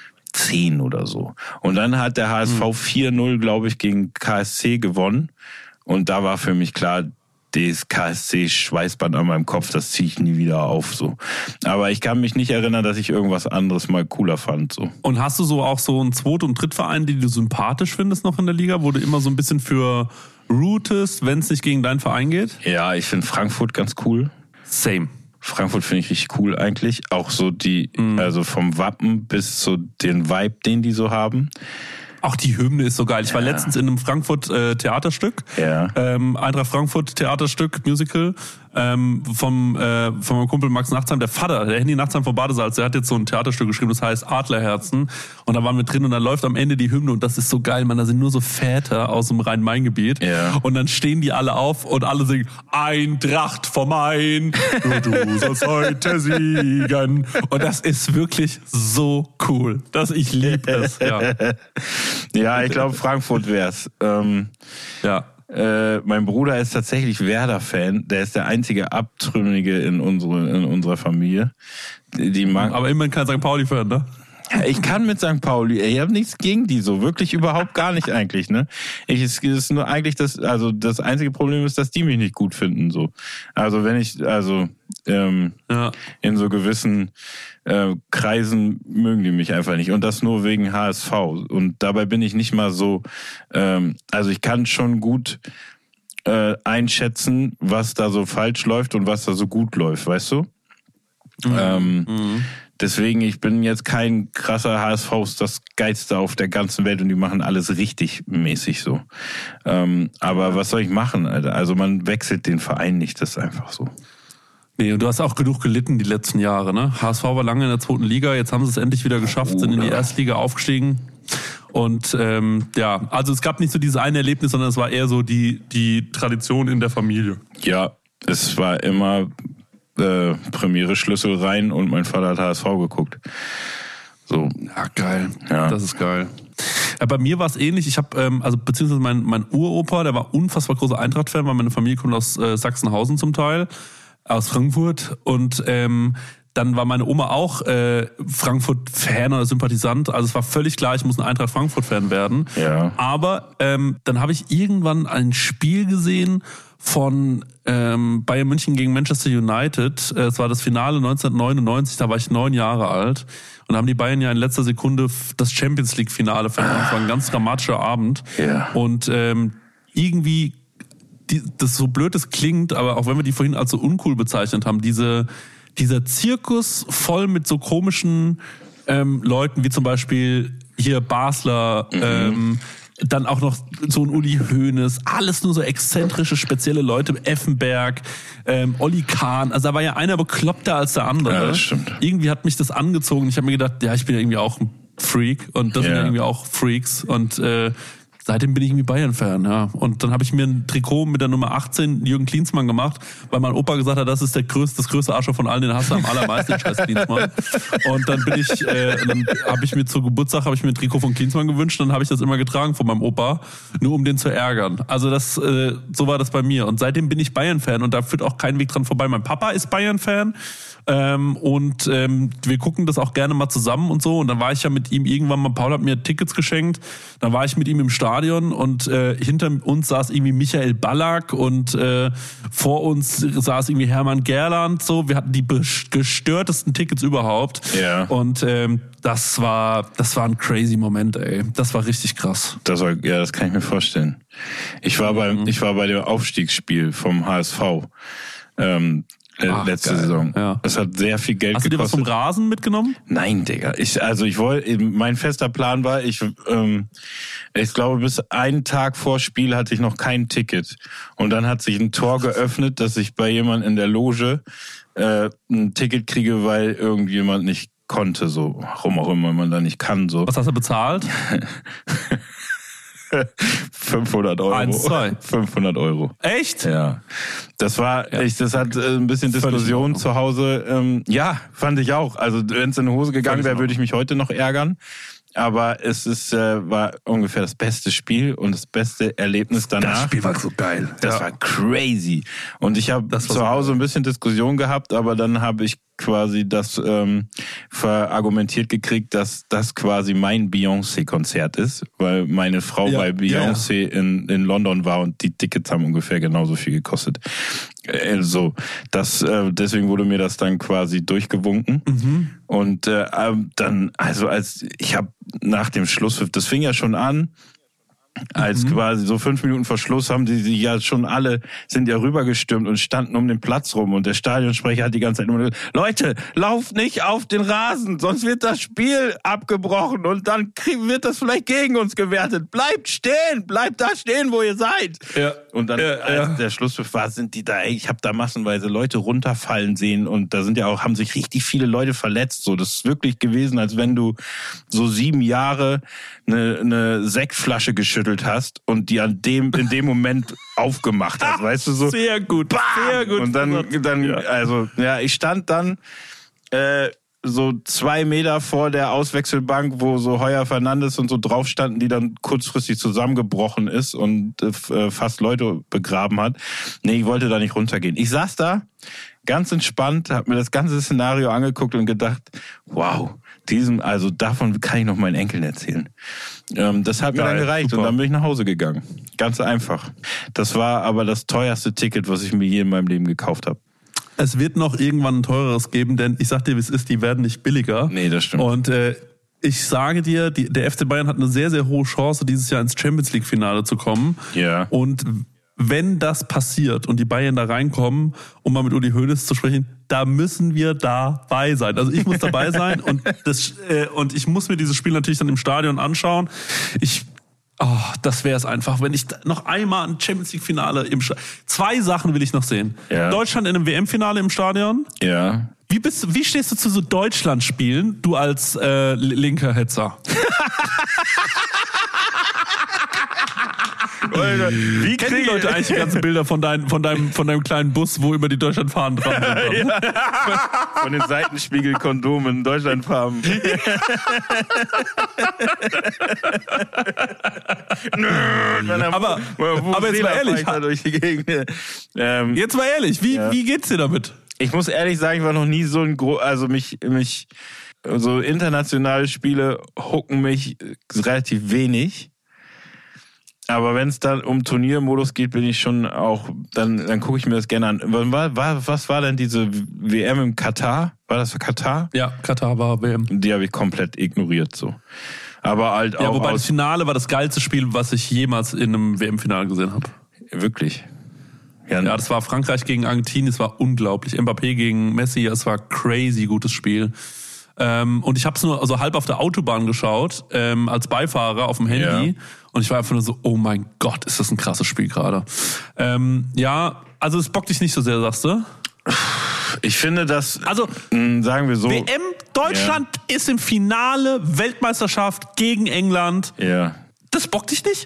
zehn oder so. Und dann hat der H S V mhm. vier null, glaube ich, gegen K S C gewonnen. Und da war für mich klar, das K S C-Schweißband an meinem Kopf, das ziehe ich nie wieder auf. So. Aber ich kann mich nicht erinnern, dass ich irgendwas anderes mal cooler fand. So. Und hast du so auch so einen Zweit- und Drittverein, die du sympathisch findest noch in der Liga, wo du immer so ein bisschen für rootest, wenn es nicht gegen deinen Verein geht? Ja, ich finde Frankfurt ganz cool. Same. Frankfurt finde ich richtig cool eigentlich. Auch so die, mhm. also vom Wappen bis zu den Vibe, den die so haben. Auch die Hymne ist so geil. Ich war ja. letztens in einem Frankfurt-Theaterstück. Äh, ja. Ähm, Eintracht Frankfurt-Theaterstück, Musical. Ähm, vom, äh, von meinem Kumpel Max Nachtsheim, der Vater, der Handy Nachtsheim vom Badesalz, der hat jetzt so ein Theaterstück geschrieben, das heißt Adlerherzen. Und da waren wir drin und dann läuft am Ende die Hymne und das ist so geil, man. Da sind nur so Väter aus dem Rhein-Main-Gebiet. Ja. Und dann stehen die alle auf und alle singen Eintracht vom Main, nur du sollst heute siegen. Und das ist wirklich so cool. Das, ich liebe es. Ja, ja, ich glaube, Frankfurt wär's. Ähm, ja. Äh, mein Bruder ist tatsächlich Werder-Fan. Der ist der einzige Abtrünnige in, unsere, in unserer Familie. Die, die mag Aber immerhin kein Sankt Pauli-Fan, ne? Ich kann mit Sankt Pauli, ich habe nichts gegen die so, wirklich überhaupt gar nicht eigentlich, ne? Ich, es ist nur eigentlich das, also das einzige Problem ist, dass die mich nicht gut finden, so. Also wenn ich, also ähm, ja. in so gewissen äh, Kreisen mögen die mich einfach nicht und das nur wegen H S V und dabei bin ich nicht mal so, ähm, also ich kann schon gut äh, einschätzen, was da so falsch läuft und was da so gut läuft, weißt du? Mhm. Ähm, mhm. Deswegen, ich bin jetzt kein krasser H S V, ist das Geilste auf der ganzen Welt und die machen alles richtig mäßig so. Ähm, aber was soll ich machen, Alter? Also man wechselt den Verein nicht, das ist einfach so. Nee, und du hast auch genug gelitten die letzten Jahre, ne? H S V war lange in der zweiten Liga, jetzt haben sie es endlich wieder geschafft, sind in die Erstliga aufgestiegen. Und ähm, ja, also es gab nicht so dieses eine Erlebnis, sondern es war eher so die, die Tradition in der Familie. Ja, es war immer Äh, Premiere Schlüssel rein und mein Vater hat H S V geguckt. So. Ja, geil. Ja. Das ist geil. Ja, bei mir war es ähnlich. Ich habe, ähm, also beziehungsweise mein, mein Uropa, der war unfassbar großer Eintracht-Fan, weil meine Familie kommt aus äh, Sachsenhausen zum Teil, aus Frankfurt. Und ähm, dann war meine Oma auch äh, Frankfurt-Fan oder Sympathisant. Also es war völlig klar, ich muss ein Eintracht-Frankfurt-Fan werden. Ja. Aber ähm, dann habe ich irgendwann ein Spiel gesehen von ähm, Bayern München gegen Manchester United. Es war das Finale neunzehnhundertneunundneunzig, da war ich neun Jahre alt. Und da haben die Bayern ja in letzter Sekunde das Champions League-Finale verloren. Das war ein ganz dramatischer Abend. Ja. Und ähm, irgendwie, die, das so blöd es klingt, aber auch wenn wir die vorhin als so uncool bezeichnet haben, diese dieser Zirkus voll mit so komischen ähm, Leuten, wie zum Beispiel hier Basler, mhm. ähm, dann auch noch so ein Uli Hoeneß, alles nur so exzentrische, spezielle Leute, Effenberg, ähm, Olli Kahn, also da war ja einer bekloppter als der andere. Ja, das stimmt. Irgendwie hat mich das angezogen. Ich habe mir gedacht, ja, ich bin ja irgendwie auch ein Freak und das ja. sind ja irgendwie auch Freaks und äh, seitdem bin ich irgendwie Bayern-Fan, ja. Und dann habe ich mir ein Trikot mit der Nummer achtzehn Jürgen Klinsmann gemacht, weil mein Opa gesagt hat, das ist der größte, das größte Arschloch von allen, den hast du am allermeisten, scheiß Klinsmann. Und dann bin ich, äh, dann habe ich mir zur Geburtstag habe ich mir ein Trikot von Klinsmann gewünscht, und dann habe ich das immer getragen von meinem Opa, nur um den zu ärgern. Also das, äh, so war das bei mir. Und seitdem bin ich Bayern-Fan und da führt auch kein Weg dran vorbei. Mein Papa ist Bayern-Fan. Ähm, und ähm, wir gucken das auch gerne mal zusammen und so. Und dann war ich ja mit ihm irgendwann mal, Paul hat mir Tickets geschenkt, dann war ich mit ihm im Stadion und äh, hinter uns saß irgendwie Michael Ballack und äh, vor uns saß irgendwie Hermann Gerland. So, wir hatten die gestörtesten Tickets überhaupt. Ja. Und ähm, das war, das war ein crazy Moment, ey. Das war richtig krass. Das war, ja, das kann ich mir vorstellen. Ich war mhm. beim, ich war bei dem Aufstiegsspiel vom H S V. Ähm, Ach, letzte geil. Saison. Ja. Es hat sehr viel Geld Hast gekostet. Hast du dir was vom Rasen mitgenommen? Nein, Digga. Ich, also ich wollte, mein fester Plan war, ich, ähm, ich glaube, bis einen Tag vor Spiel hatte ich noch kein Ticket. Und dann hat sich ein Tor geöffnet, dass ich bei jemandem in der Loge äh, ein Ticket kriege, weil irgendjemand nicht konnte, so. Warum auch immer man da nicht kann, so. Was hast du bezahlt? fünfhundert Euro. Eins, zwei. fünfhundert Euro. Echt? Ja. Das war, ja. ich, das hat äh, ein bisschen Diskussion zu Hause. Ähm, ja, fand ich auch. Also wenn es in die Hose gegangen wäre, würde ich mich heute noch ärgern. Aber es ist, äh, war ungefähr das beste Spiel und das beste Erlebnis danach. Das Spiel war so geil. Das ja. war crazy. Und ich habe zu so Hause geil. ein bisschen Diskussion gehabt, aber dann habe ich quasi das ähm, verargumentiert gekriegt, dass das quasi mein Beyoncé-Konzert ist, weil meine Frau Ja, bei Beyoncé ja, ja. in, in London war und die Tickets haben ungefähr genauso viel gekostet. Äh, so, das, äh, deswegen wurde mir das dann quasi durchgewunken. Mhm. Und äh, dann, also als ich habe nach dem Schlusspfiff, das fing ja schon an, als mhm. quasi so fünf Minuten vor Schluss haben die, die ja schon alle, sind ja rübergestürmt und standen um den Platz rum und der Stadionsprecher hat die ganze Zeit nur gesagt, Leute, lauft nicht auf den Rasen, sonst wird das Spiel abgebrochen und dann wird das vielleicht gegen uns gewertet. Bleibt stehen, bleibt da stehen, wo ihr seid. Ja. Und dann, ja, als ja. der Schlusspfiff war, sind die da, ey, ich habe da massenweise Leute runterfallen sehen und da sind ja auch, haben sich richtig viele Leute verletzt. So, das ist wirklich gewesen, als wenn du so sieben Jahre eine, eine Sektflasche geschüttelt hast und die an dem, in dem Moment aufgemacht hast, weißt du so? Sehr gut, Bam! sehr gut. Und dann, dann, ja. also, ja, ich stand dann, äh, so zwei Meter vor der Auswechselbank, wo so Heuer Fernandes und so drauf standen, die dann kurzfristig zusammengebrochen ist und äh, fast Leute begraben hat. Nee, ich wollte da nicht runtergehen. Ich saß da, ganz entspannt, habe mir das ganze Szenario angeguckt und gedacht, wow, diesem, also davon kann ich noch meinen Enkeln erzählen. Ähm, das hat mir Geil, dann gereicht super. und dann bin ich nach Hause gegangen. Ganz einfach. Das war aber das teuerste Ticket, was ich mir je in meinem Leben gekauft habe. Es wird noch irgendwann ein teureres geben, denn ich sag dir, wie es ist, die werden nicht billiger. Nee, das stimmt. Und äh, ich sage dir, die, der F C Bayern hat eine sehr, sehr hohe Chance, dieses Jahr ins Champions League Finale zu kommen. Ja. Und wenn das passiert und die Bayern da reinkommen, um mal mit Uli Hoeneß zu sprechen, da müssen wir dabei sein. Also ich muss dabei sein und das äh, und ich muss mir dieses Spiel natürlich dann im Stadion anschauen. Ich Oh, das wäre es einfach, wenn ich noch einmal ein Champions League Finale im Stadion. Zwei Sachen will ich noch sehen. Ja. Deutschland in einem W M-Finale im Stadion. Ja. Wie bist du, wie stehst du zu so Deutschland-Spielen, du als äh, linker Hetzer? Wie Kennen die Leute eigentlich die ganzen Bilder von, dein, von, deinem, von deinem kleinen Bus, wo immer die Deutschlandfahnen dran sind? Ja. Von den Seitenspiegel-Kondomen, Deutschlandfarben. aber, aber jetzt mal ehrlich, durch die Gegend. Ähm, jetzt mal ehrlich, wie, ja. wie geht's dir damit? Ich muss ehrlich sagen, ich war noch nie so ein gro, also mich, mich, so internationale Spiele hucken mich relativ wenig. Aber wenn es dann um Turniermodus geht, bin ich schon auch, dann, dann gucke ich mir das gerne an. Was war, was war denn diese W M im Katar? War das für Katar? Ja, Katar war W M. Die habe ich komplett ignoriert, so. Aber halt auch. Ja, wobei aus das Finale war das geilste Spiel, was ich jemals in einem W M-Finale gesehen habe. Wirklich. Ja, das war Frankreich gegen Argentinien, es war unglaublich. Mbappé gegen Messi, es war crazy gutes Spiel. Ähm, und ich habe es nur also halb auf der Autobahn geschaut, ähm, als Beifahrer auf dem Handy. Ja. Und ich war einfach nur so, oh mein Gott, ist das ein krasses Spiel gerade. Ähm, ja, also es bockt dich nicht so sehr, sagst du? Ich finde das, also mh, sagen wir so. W M, Deutschland ja. ist im Finale, Weltmeisterschaft gegen England. Ja. Das bockt dich nicht?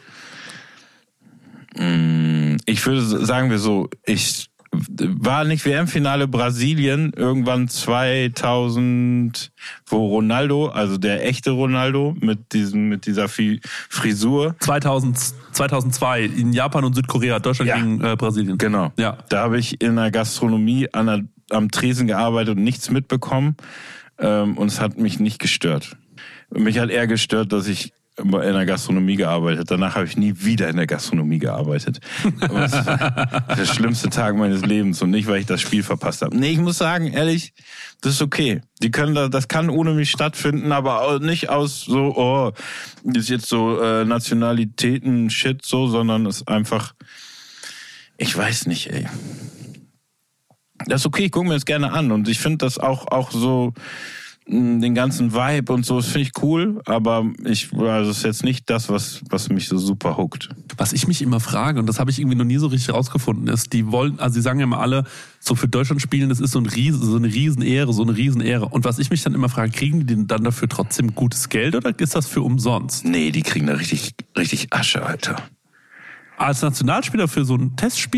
Ich würde sagen wir so, ich war nicht W M-Finale Brasilien irgendwann zweitausend, wo Ronaldo, also der echte Ronaldo mit diesem mit dieser Frisur. zweitausend, zweitausendzwei in Japan und Südkorea, Deutschland ja. gegen äh, Brasilien. Genau. Ja. Da habe ich in der Gastronomie an der, am Tresen gearbeitet und nichts mitbekommen ähm, und es hat mich nicht gestört. Mich hat eher gestört, dass ich in der Gastronomie gearbeitet. Danach habe ich nie wieder in der Gastronomie gearbeitet. Das war der schlimmste Tag meines Lebens und nicht, weil ich das Spiel verpasst habe. Nee, ich muss sagen, ehrlich, das ist okay. Die können da, das kann ohne mich stattfinden, aber nicht aus so, oh, das ist jetzt so äh, Nationalitäten-Shit so, sondern es ist einfach, ich weiß nicht, ey. Das ist okay, ich gucke mir das gerne an und ich finde das auch, auch so, den ganzen Vibe und so, das finde ich cool, aber ich, also das ist jetzt nicht das, was, was mich so super hookt. Was ich mich immer frage, und das habe ich irgendwie noch nie so richtig rausgefunden, ist, die wollen, also sie sagen ja immer alle, so für Deutschland spielen, das ist so, ein Riesen, so eine Riesenehre, so eine Riesenehre. Und was ich mich dann immer frage, kriegen die dann dafür trotzdem gutes Geld oder ist das für umsonst? Nee, die kriegen da richtig, richtig Asche, Alter. Als Nationalspieler für so ein Testspiel?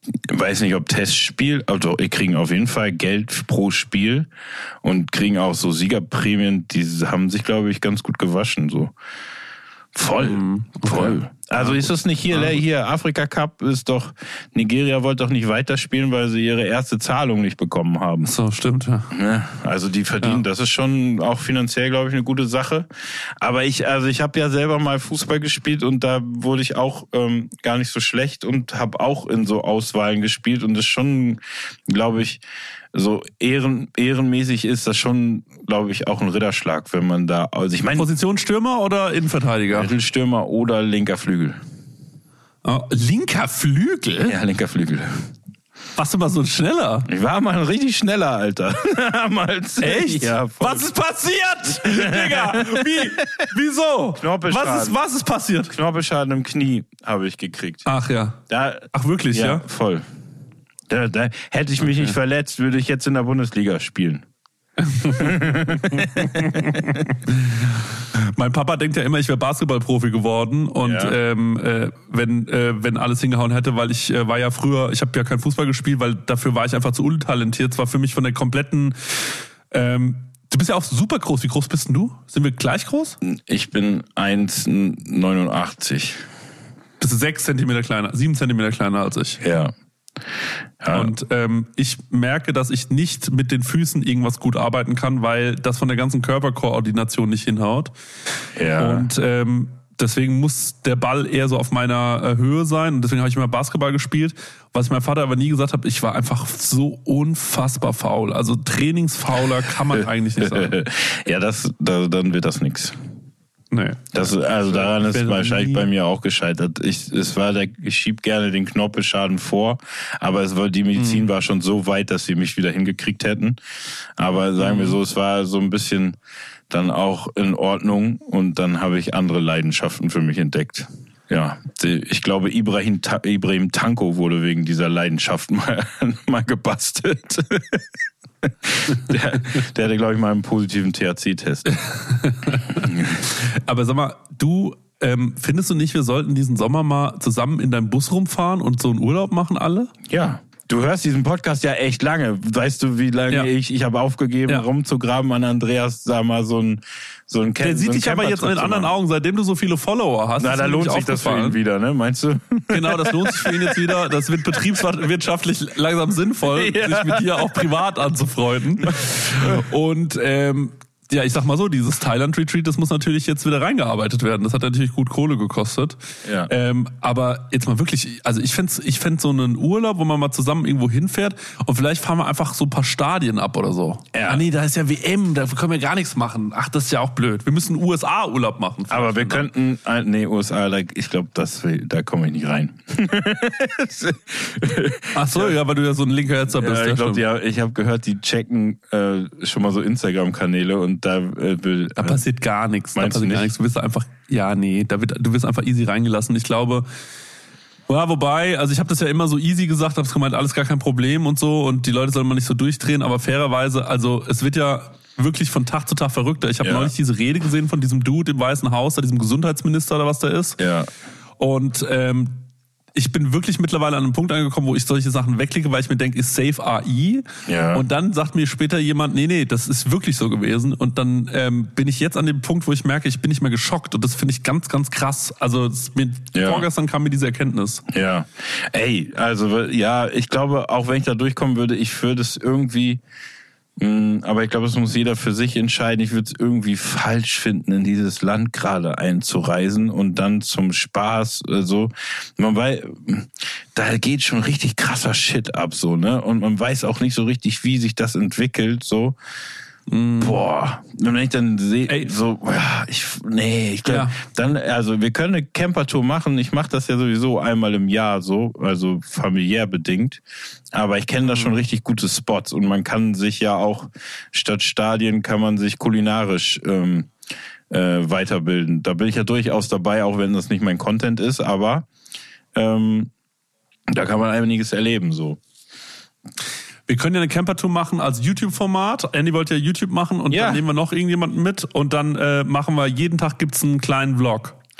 weiß nicht, ob Testspiel, also die kriegen auf jeden Fall Geld pro Spiel und kriegen auch so Siegerprämien, die haben sich, glaube ich, ganz gut gewaschen, so. Voll, mhm, okay. voll. Also ist das nicht hier, ja. hier Afrika Cup ist doch, Nigeria wollte doch nicht weiterspielen, weil sie ihre erste Zahlung nicht bekommen haben. So, stimmt, ja. ja also die verdienen, ja. das ist schon auch finanziell, glaube ich, eine gute Sache. Aber ich, also ich habe ja selber mal Fußball gespielt und da wurde ich auch ähm, gar nicht so schlecht und habe auch in so Auswahlen gespielt und das schon, glaube ich, so ehren, ehrenmäßig ist das schon, glaube ich, auch ein Ritterschlag, wenn man da, also ich meine... Position Stürmer oder Innenverteidiger? Mittelstürmer oder linker Flügel. Oh, linker Flügel? Ja, linker Flügel. Warst du mal so ein Schneller? Ich war mal ein richtig schneller, Alter. Echt? Ja, voll. Was ist passiert? Digga, wie? Wieso? Knorpelschaden. Was ist, was ist passiert? Knorpelschaden im Knie habe ich gekriegt. Ach ja. Da, Ach wirklich, ja? Ja, voll. Da, da hätte ich mich okay. nicht verletzt, würde ich jetzt in der Bundesliga spielen. Mein Papa denkt ja immer, ich wäre Basketballprofi geworden und ja. ähm, äh, wenn äh, wenn alles hingehauen hätte, weil ich äh, war ja früher, ich habe ja kein Fußball gespielt, weil dafür war ich einfach zu untalentiert. Es war für mich von der kompletten ähm, du bist ja auch super groß. Wie groß bist denn du? Sind wir gleich groß? Ich bin eins Komma neunundachtzig. Bist du sechs Zentimeter kleiner, sieben Zentimeter kleiner als ich. Ja. Ja. Und ähm, ich merke, dass ich nicht mit den Füßen irgendwas gut arbeiten kann, weil das von der ganzen Körperkoordination nicht hinhaut. Ja. Und ähm, deswegen muss der Ball eher so auf meiner äh, Höhe sein. Und deswegen habe ich immer Basketball gespielt. Was ich meinem Vater aber nie gesagt habe, ich war einfach so unfassbar faul. Also trainingsfauler kann man eigentlich nicht sagen. Ja, das, da, dann wird das nix. Nee. Das, also daran ist wahrscheinlich bei mir auch gescheitert. Ich, es war der, ich schieb gerne den Knorpelschaden vor, aber es war, die Medizin mhm. war schon so weit, dass sie mich wieder hingekriegt hätten. Aber sagen wir so, es war so ein bisschen dann auch in Ordnung und dann habe ich andere Leidenschaften für mich entdeckt. Ja, ich glaube, Ibrahim, Ibrahim Tanko wurde wegen dieser Leidenschaft mal, mal gebastelt. Der, der hatte, glaube ich, mal einen positiven T H C-Test. Aber sag mal, du, ähm, findest du nicht, wir sollten diesen Sommer mal zusammen in deinem Bus rumfahren und so einen Urlaub machen alle? Ja. Du hörst diesen Podcast ja echt lange. Weißt du, wie lange ja. ich, ich habe aufgegeben, ja. rumzugraben an Andreas, da mal so ein, so ein Camp. Der sieht so dich aber jetzt in den anderen Augen, seitdem du so viele Follower hast. Na, da lohnt sich das für ihn wieder, ne? Meinst du? Genau, das lohnt sich für ihn jetzt wieder. Das wird betriebswirtschaftlich langsam sinnvoll, ja. sich mit dir auch privat anzufreunden. Und, ähm, ja, ich sag mal so, dieses Thailand-Retreat, das muss natürlich jetzt wieder reingearbeitet werden. Das hat natürlich gut Kohle gekostet. Ja. Ähm, aber jetzt mal wirklich, also ich fänd's, ich fänd so einen Urlaub, wo man mal zusammen irgendwo hinfährt und vielleicht fahren wir einfach so ein paar Stadien ab oder so. Ja. Ah nee, da ist ja W M, da können wir gar nichts machen. Ach, das ist ja auch blöd. Wir müssen U S A-Urlaub machen. Aber wir könnten, nee, U S A, ich glaube, das, da komme ich nicht rein. Ach so, ja, weil du ja so ein linker Hetzer bist. Ja, ich glaube, ja, ich habe gehört, die checken äh, schon mal so Instagram-Kanäle und da äh, will, da passiert gar nichts. Da passiert du gar nichts. Du wirst einfach, ja, nee, da wird, du wirst einfach easy reingelassen. Ich glaube, ja, wobei, also ich habe das ja immer so easy gesagt, habe gemeint, alles gar kein Problem und so und die Leute sollen mal nicht so durchdrehen, aber fairerweise, also es wird ja wirklich von Tag zu Tag verrückter. Ich habe ja. neulich diese Rede gesehen von diesem Dude im Weißen Haus, da diesem Gesundheitsminister oder was da ist. Ja. Und ähm, ich bin wirklich mittlerweile an einem Punkt angekommen, wo ich solche Sachen wegklicke, weil ich mir denke, ist safe A I. Ja. Und dann sagt mir später jemand, nee, nee, das ist wirklich so gewesen. Und dann ähm, bin ich jetzt an dem Punkt, wo ich merke, ich bin nicht mehr geschockt. Und das finde ich ganz, ganz krass. Also es, mir, ja. vorgestern kam mir diese Erkenntnis. Ja, ey, also ja, ich glaube, auch wenn ich da durchkommen würde, ich würde es irgendwie... Aber ich glaube, es muss jeder für sich entscheiden. Ich würde es irgendwie falsch finden, in dieses Land gerade einzureisen und dann zum Spaß so. Man weiß, da geht schon richtig krasser Shit ab so, ne? Und man weiß auch nicht so richtig, wie sich das entwickelt so. Boah, wenn ich dann sehe, so, ja, ich, nee, ich glaube, ja. dann, also wir können eine Campertour machen. Ich mache das ja sowieso einmal im Jahr so, also familiär bedingt. Aber ich kenne da schon richtig gute Spots und man kann sich ja auch statt Stadien kann man sich kulinarisch ähm, äh, weiterbilden. Da bin ich ja durchaus dabei, auch wenn das nicht mein Content ist, aber ähm, da kann man einiges erleben so. Wir können ja eine Campertour machen als YouTube-Format. Andy wollte ja YouTube machen und ja. dann nehmen wir noch irgendjemanden mit und dann äh, machen wir, jeden Tag gibt's einen kleinen Vlog.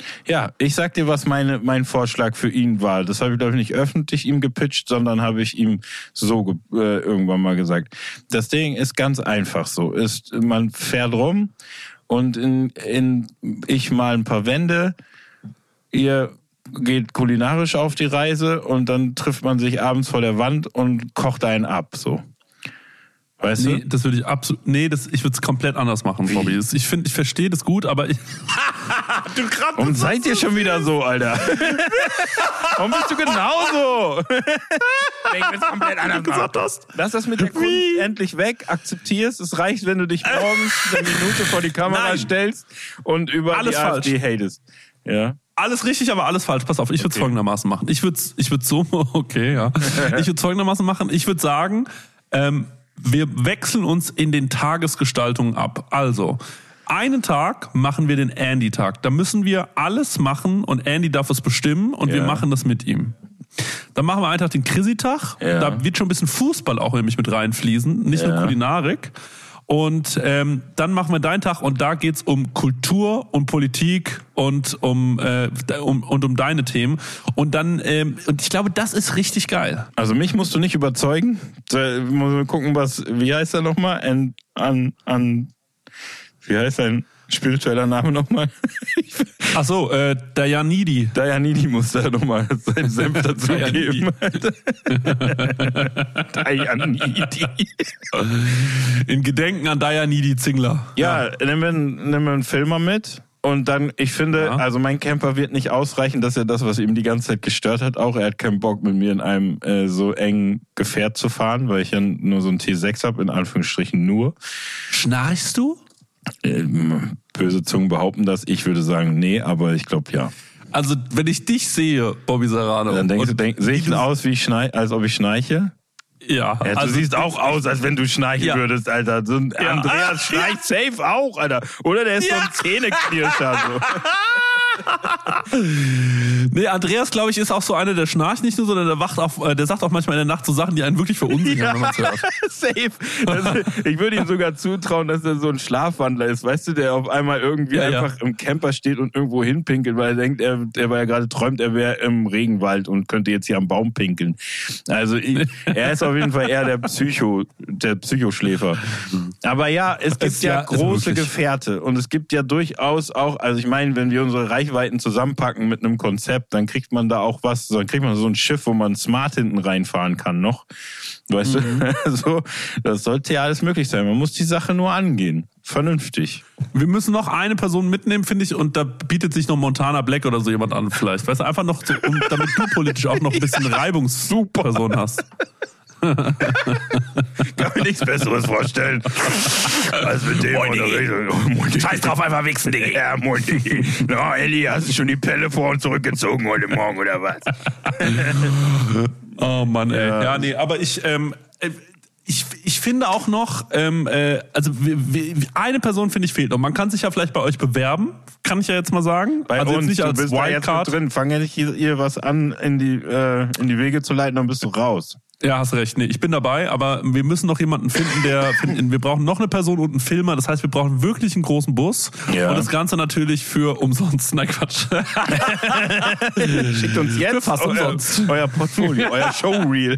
Ja, ich sag dir, was meine, mein Vorschlag für ihn war. Das habe ich, glaube ich, nicht öffentlich ihm gepitcht, sondern habe ich ihm so ge- äh, irgendwann mal gesagt. Das Ding ist ganz einfach so. Ist, man fährt rum und in, in ich mal ein paar Wände, ihr geht kulinarisch auf die Reise und dann trifft man sich abends vor der Wand und kocht einen ab, so. Weißt nee, du? das würde ich absolut. Nee, das, ich würde es komplett anders machen, Wie? Bobby. Ich finde, ich verstehe das gut, aber ich. Du Warum seid ihr schon wieder so, Alter? Warum bist du genauso? Wenn ich das komplett anders gesagt hast. Lass das mit der Kunst Wie? endlich weg, akzeptierst. Es reicht, wenn du dich morgens eine Minute vor die Kamera Nein. stellst und über alles die falsch. AfD hatest. Ja. Alles richtig, aber alles falsch. Pass auf, ich würde es okay. folgendermaßen machen. Ich würde es ich würd so, okay, ja. Ich würde es folgendermaßen machen. Ich würde sagen, ähm, wir wechseln uns in den Tagesgestaltungen ab. Also, einen Tag machen wir den Andy-Tag. Da müssen wir alles machen und Andy darf es bestimmen und ja. wir machen das mit ihm. Dann machen wir einen Tag den Chrissy-Tag. Ja. Da wird schon ein bisschen Fußball auch nämlich mit reinfließen, nicht ja. nur Kulinarik. Und ähm, dann machen wir deinen Tag und da geht's um Kultur und Politik und um, äh, um und um deine Themen. Und dann ähm, und ich glaube, das ist richtig geil. Also mich musst du nicht überzeugen. Da muss man gucken, was wie heißt er nochmal? An an an wie heißt sein spiritueller Name nochmal? Ach so, äh, Dayanidi. Dayanidi muss da nochmal seinen Senf dazu geben. Dayanidi. In Gedenken an Dayanidi Zingler. Ja, ja. Nehmen, wir, nehmen wir einen Filmer mit. Und dann, ich finde, ja. also mein Camper wird nicht ausreichen, dass er das, was ihm die ganze Zeit gestört hat, auch er hat keinen Bock mit mir in einem äh, so engen Gefährt zu fahren, weil ich ja nur so ein T sechs habe, in Anführungsstrichen nur. Schnarchst du? Ähm, böse Zungen behaupten das. Ich würde sagen, nee, aber ich glaube ja. Also, wenn ich dich sehe, Bobby Serrano. Dann denkst du, denk, sehe ich aus, wie ich schnei, als ob ich schnarche? Ja. ja du also, siehst auch aus, als wenn du schnarchen ja. würdest, Alter. So ein ja. Andreas schnarcht ja. safe auch, Alter. Oder der ist ja. so ein Zähneknirscher. So. Nee, Andreas, glaube ich, ist auch so einer, der schnarcht nicht nur, sondern der wacht auf, der sagt auch manchmal in der Nacht so Sachen, die einen wirklich verunsichern, ja, wenn man es hört. Safe. Also, ich würde ihm sogar zutrauen, dass er so ein Schlafwandler ist, weißt du, der auf einmal irgendwie ja, einfach ja. im Camper steht und irgendwo hinpinkelt, weil er denkt, er, er war ja gerade träumt, er wäre im Regenwald und könnte jetzt hier am Baum pinkeln. Also ich, er ist auf jeden Fall eher der Psycho, der Psychoschläfer. Aber ja, es gibt es, ja, ja große Gefährte und es gibt ja durchaus auch, also ich meine, wenn wir unsere Reichweiten zusammenpacken mit einem Konzept, dann kriegt man da auch was, dann kriegt man so ein Schiff, wo man smart hinten reinfahren kann noch. Weißt mhm. du? So, das sollte ja alles möglich sein. Man muss die Sache nur angehen. Vernünftig. Wir müssen noch eine Person mitnehmen, finde ich, und da bietet sich noch Montana Black oder so jemand an vielleicht. Weißt du, einfach noch so, um, damit du politisch auch noch ein bisschen Reibungsperson hast. Kann mir nichts Besseres vorstellen. Als mit dem oder Scheiß drauf, einfach wichsen, Digga. Ja, Mutti. Na, Elli, hast du schon die Pelle vor und zurückgezogen heute Morgen, oder was? Oh Mann, ey. Ja, ja nee, aber ich, ähm, ich, ich finde auch noch, ähm, äh, also wir, wir, eine Person, finde ich, fehlt noch. Man kann sich ja vielleicht bei euch bewerben, kann ich ja jetzt mal sagen. Bei also uns, jetzt nicht du als bist da jetzt mit drin. Fang ja nicht hier, hier was an, in die, äh, in die Wege zu leiten, dann bist du raus. Ja, hast recht. Nee, ich bin dabei, aber wir müssen noch jemanden finden, der finden, wir brauchen noch eine Person und einen Filmer. Das heißt, wir brauchen wirklich einen großen Bus. Ja. Und das Ganze natürlich für umsonst. Nein, Quatsch. Schickt uns jetzt für fast euer, umsonst. euer Portfolio, euer Showreel.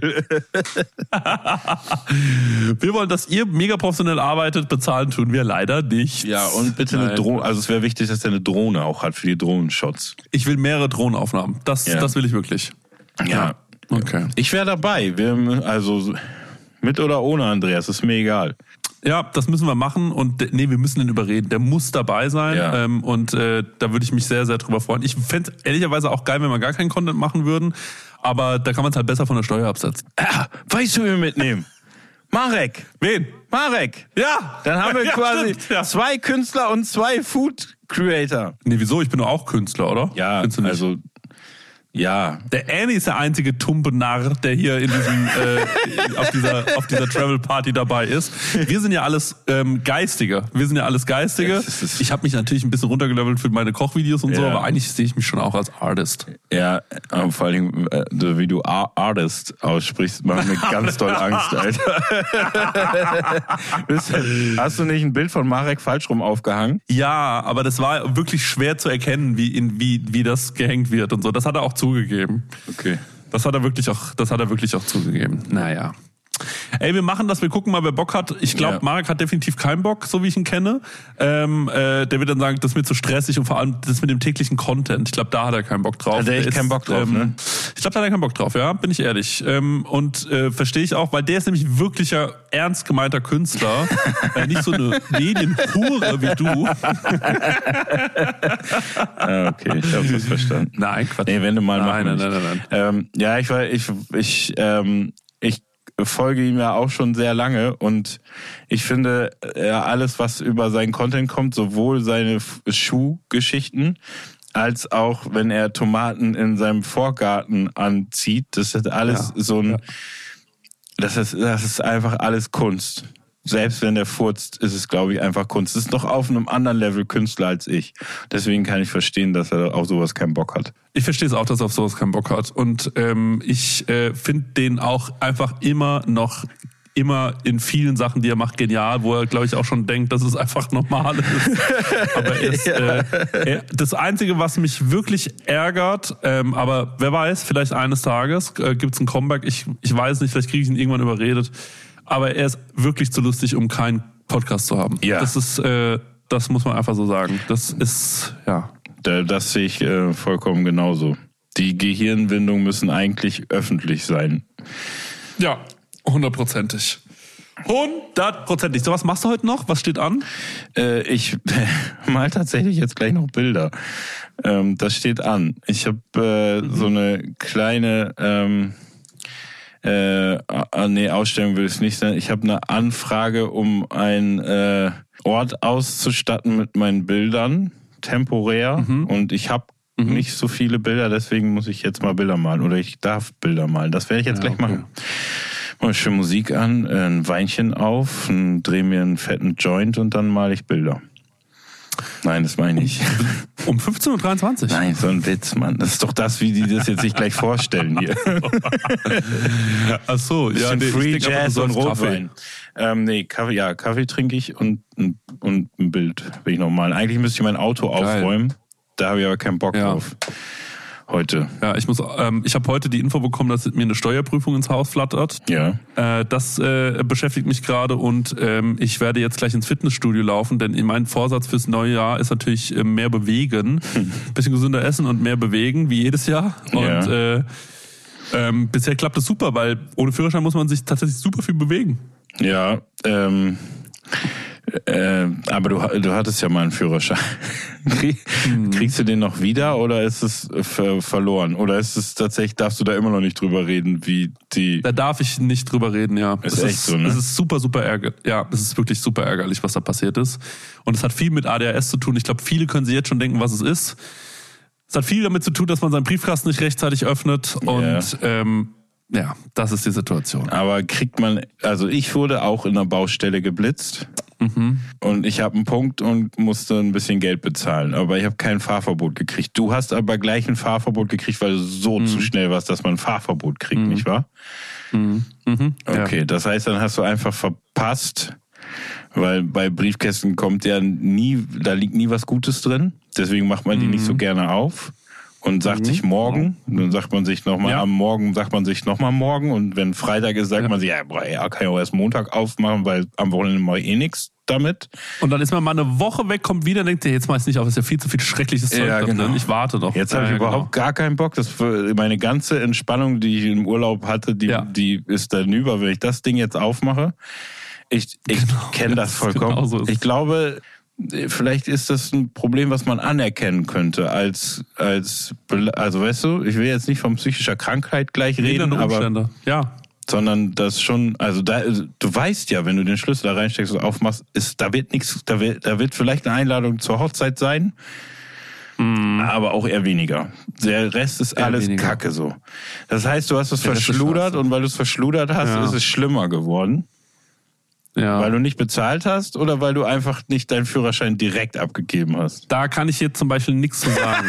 Wir wollen, dass ihr mega professionell arbeitet, bezahlen tun wir leider nicht. Ja, und bitte Nein. eine Drohne. Also es wäre wichtig, dass er eine Drohne auch hat für die Drohnenshots. Ich will mehrere Drohnenaufnahmen. Das, ja. das will ich wirklich. Ja. ja. Okay. Ich wäre dabei. Wir, also mit oder ohne Andreas, ist mir egal. Ja, das müssen wir machen und nee, wir müssen ihn überreden. Der muss dabei sein ja. ähm, und äh, da würde ich mich sehr, sehr drüber freuen. Ich fände es ehrlicherweise auch geil, wenn wir gar keinen Content machen würden, aber da kann man es halt besser von der Steuer absetzen. Ah, weißt du, wie wir mitnehmen? Marek. Wen? Marek. Ja. Dann haben wir ja, quasi stimmt, ja. zwei Künstler und zwei Food Creator. Nee, wieso? Ich bin doch auch Künstler, oder? Ja, also Ja. Der Annie ist der einzige tumpe Narr, der hier in diesem äh, auf dieser auf dieser Travel Party dabei ist. Wir sind ja alles ähm, Geistige. Wir sind ja alles Geistige. Ich habe mich natürlich ein bisschen runtergelevelt für meine Kochvideos und ja. so, aber eigentlich sehe ich mich schon auch als Artist. Ja, aber vor allem, äh, wie du Artist aussprichst, macht mir ganz doll Angst, Alter. Hast du nicht ein Bild von Marek falsch rum aufgehangen? Ja, aber das war wirklich schwer zu erkennen, wie in, wie wie das gehängt wird und so. Das hat er auch zugegeben. Okay. Das hat er wirklich auch, das hat er wirklich auch zugegeben. Naja. Ey, wir machen das, wir gucken mal, wer Bock hat. Ich glaube, ja. Marek hat definitiv keinen Bock, so wie ich ihn kenne. Ähm, äh, der wird dann sagen, das ist mir zu stressig und vor allem das mit dem täglichen Content. Ich glaube, da hat er keinen Bock drauf. Hat er echt keinen Bock drauf, ähm, ne? Ich glaube, da hat er keinen Bock drauf, ja, bin ich ehrlich. Ähm, und äh, verstehe ich auch, weil der ist nämlich wirklicher, ernst gemeinter Künstler. äh, nicht so eine Medienhure wie du. ah, okay, ich habe das verstanden. Nein, Quatsch. Nee, wenn du mal nein, machen nein, nein, nein, nein. Ähm, ja, ich war, ich, ich, ähm, ich folge ihm ja auch schon sehr lange und ich finde, ja, alles, was über seinen Content kommt, sowohl seine Schuhgeschichten als auch, wenn er Tomaten in seinem Vorgarten anzieht, das ist alles ja, so ein, ja. das ist, das ist einfach alles Kunst. Selbst wenn der furzt, ist es, glaube ich, einfach Kunst. Das ist noch auf einem anderen Level Künstler als ich. Deswegen kann ich verstehen, dass er auf sowas keinen Bock hat. Ich verstehe es auch, dass er auf sowas keinen Bock hat. Und ähm, ich äh, finde den auch einfach immer noch, immer in vielen Sachen, die er macht, genial, wo er, glaube ich, auch schon denkt, dass es einfach normal ist. Aber er ist, ja. äh, er, das Einzige, was mich wirklich ärgert, ähm, aber wer weiß, vielleicht eines Tages äh, gibt es ein Comeback. Ich, ich weiß nicht, vielleicht kriege ich ihn irgendwann überredet. Aber er ist wirklich zu lustig, um keinen Podcast zu haben. Ja. Das ist, äh, das muss man einfach so sagen. Das ist, ja. Das sehe ich äh, vollkommen genauso. Die Gehirnwindungen müssen eigentlich öffentlich sein. Ja, hundertprozentig. Hundertprozentig. So, was machst du heute noch? Was steht an? Äh, ich mal tatsächlich jetzt gleich noch Bilder. Ähm, das steht an. Ich habe äh, mhm. so eine kleine... Ähm, Äh, nee, Ausstellung will es nicht sein. Ich habe eine Anfrage, um einen äh, Ort auszustatten mit meinen Bildern, temporär. Mhm. Und ich habe mhm. nicht so viele Bilder, deswegen muss ich jetzt mal Bilder malen. Oder ich darf Bilder malen. Das werde ich jetzt ja, gleich okay. machen. Mal schön Musik an, ein Weinchen auf, drehe mir einen fetten Joint und dann male ich Bilder. Nein, das meine ich nicht. Um fünfzehn Uhr dreiundzwanzig? Nein, so ein Witz, Mann. Das ist doch das, wie die das jetzt sich gleich vorstellen hier. Ach so, ja, nee, Free Jazz und Rotwein. Ähm, nee, Kaffee, ja, Kaffee trinke ich und, und ein Bild will ich noch malen. Eigentlich müsste ich mein Auto Geil. aufräumen. Da habe ich aber keinen Bock ja. drauf. Heute. Ja, ich muss. Ähm, ich habe heute die Info bekommen, dass mir eine Steuerprüfung ins Haus flattert. Ja. Äh, das äh, beschäftigt mich gerade und ähm, ich werde jetzt gleich ins Fitnessstudio laufen, denn mein Vorsatz fürs neue Jahr ist natürlich äh, mehr bewegen, hm. bisschen gesünder essen und mehr bewegen, wie jedes Jahr. Und ja. äh, ähm, bisher klappt das super, weil ohne Führerschein muss man sich tatsächlich super viel bewegen. Ja. Ähm. Äh, aber du, du hattest ja mal einen Führerschein. Kriegst du den noch wieder oder ist es ver- verloren? Oder ist es tatsächlich, darfst du da immer noch nicht drüber reden, wie die... Da darf ich nicht drüber reden, ja. Ist es echt ist, so, ne? Es ist super, super ärgerlich. Ja, es ist wirklich super ärgerlich, was da passiert ist. Und es hat viel mit A D H S zu tun. Ich glaube, viele können sich jetzt schon denken, was es ist. Es hat viel damit zu tun, dass man seinen Briefkasten nicht rechtzeitig öffnet und... Ja. Ähm, Ja, das ist die Situation. Aber kriegt man, also ich wurde auch in einer Baustelle geblitzt mhm. und ich habe einen Punkt und musste ein bisschen Geld bezahlen, aber ich habe kein Fahrverbot gekriegt. Du hast aber gleich ein Fahrverbot gekriegt, weil du so mhm. zu schnell warst, dass man ein Fahrverbot kriegt, mhm. nicht wahr? Mhm. Mhm. Okay, ja. Das heißt, dann hast du einfach verpasst, weil bei Briefkästen kommt ja nie, da liegt nie was Gutes drin, deswegen macht man die mhm. nicht so gerne auf. Und sagt mhm. sich morgen, dann sagt man sich nochmal ja. am Morgen, sagt man sich nochmal morgen und wenn Freitag ist, sagt ja. man sich, ja, boah, ja, kann ich auch erst Montag aufmachen, weil am Wochenende mache ich eh nichts damit. Und dann ist man mal eine Woche weg, kommt wieder und denkt, jetzt mach ich nicht auf, ist ja viel zu viel schreckliches Zeug ja, genau. drin, ich warte noch. Jetzt habe ich ja, überhaupt genau. gar keinen Bock, das für meine ganze Entspannung, die ich im Urlaub hatte, die, ja. die ist dann über, wenn ich das Ding jetzt aufmache. Ich, ich genau. kenne das vollkommen. Genau so ist. Ich glaube... Vielleicht ist das ein Problem, was man anerkennen könnte als, als, also weißt du, ich will jetzt nicht von psychischer Krankheit gleich reden, aber, ja. sondern das schon, also da, du weißt ja, wenn du den Schlüssel da reinsteckst und aufmachst, ist, da wird nichts, da wird, da wird vielleicht eine Einladung zur Hochzeit sein, Mm. Aber auch eher weniger. Der Rest ist eher alles weniger. Kacke so. Das heißt, du hast es verschludert und weil du es verschludert hast, ja. ist es schlimmer geworden. Ja. Weil du nicht bezahlt hast oder weil du einfach nicht deinen Führerschein direkt abgegeben hast? Da kann ich jetzt zum Beispiel nichts zu sagen.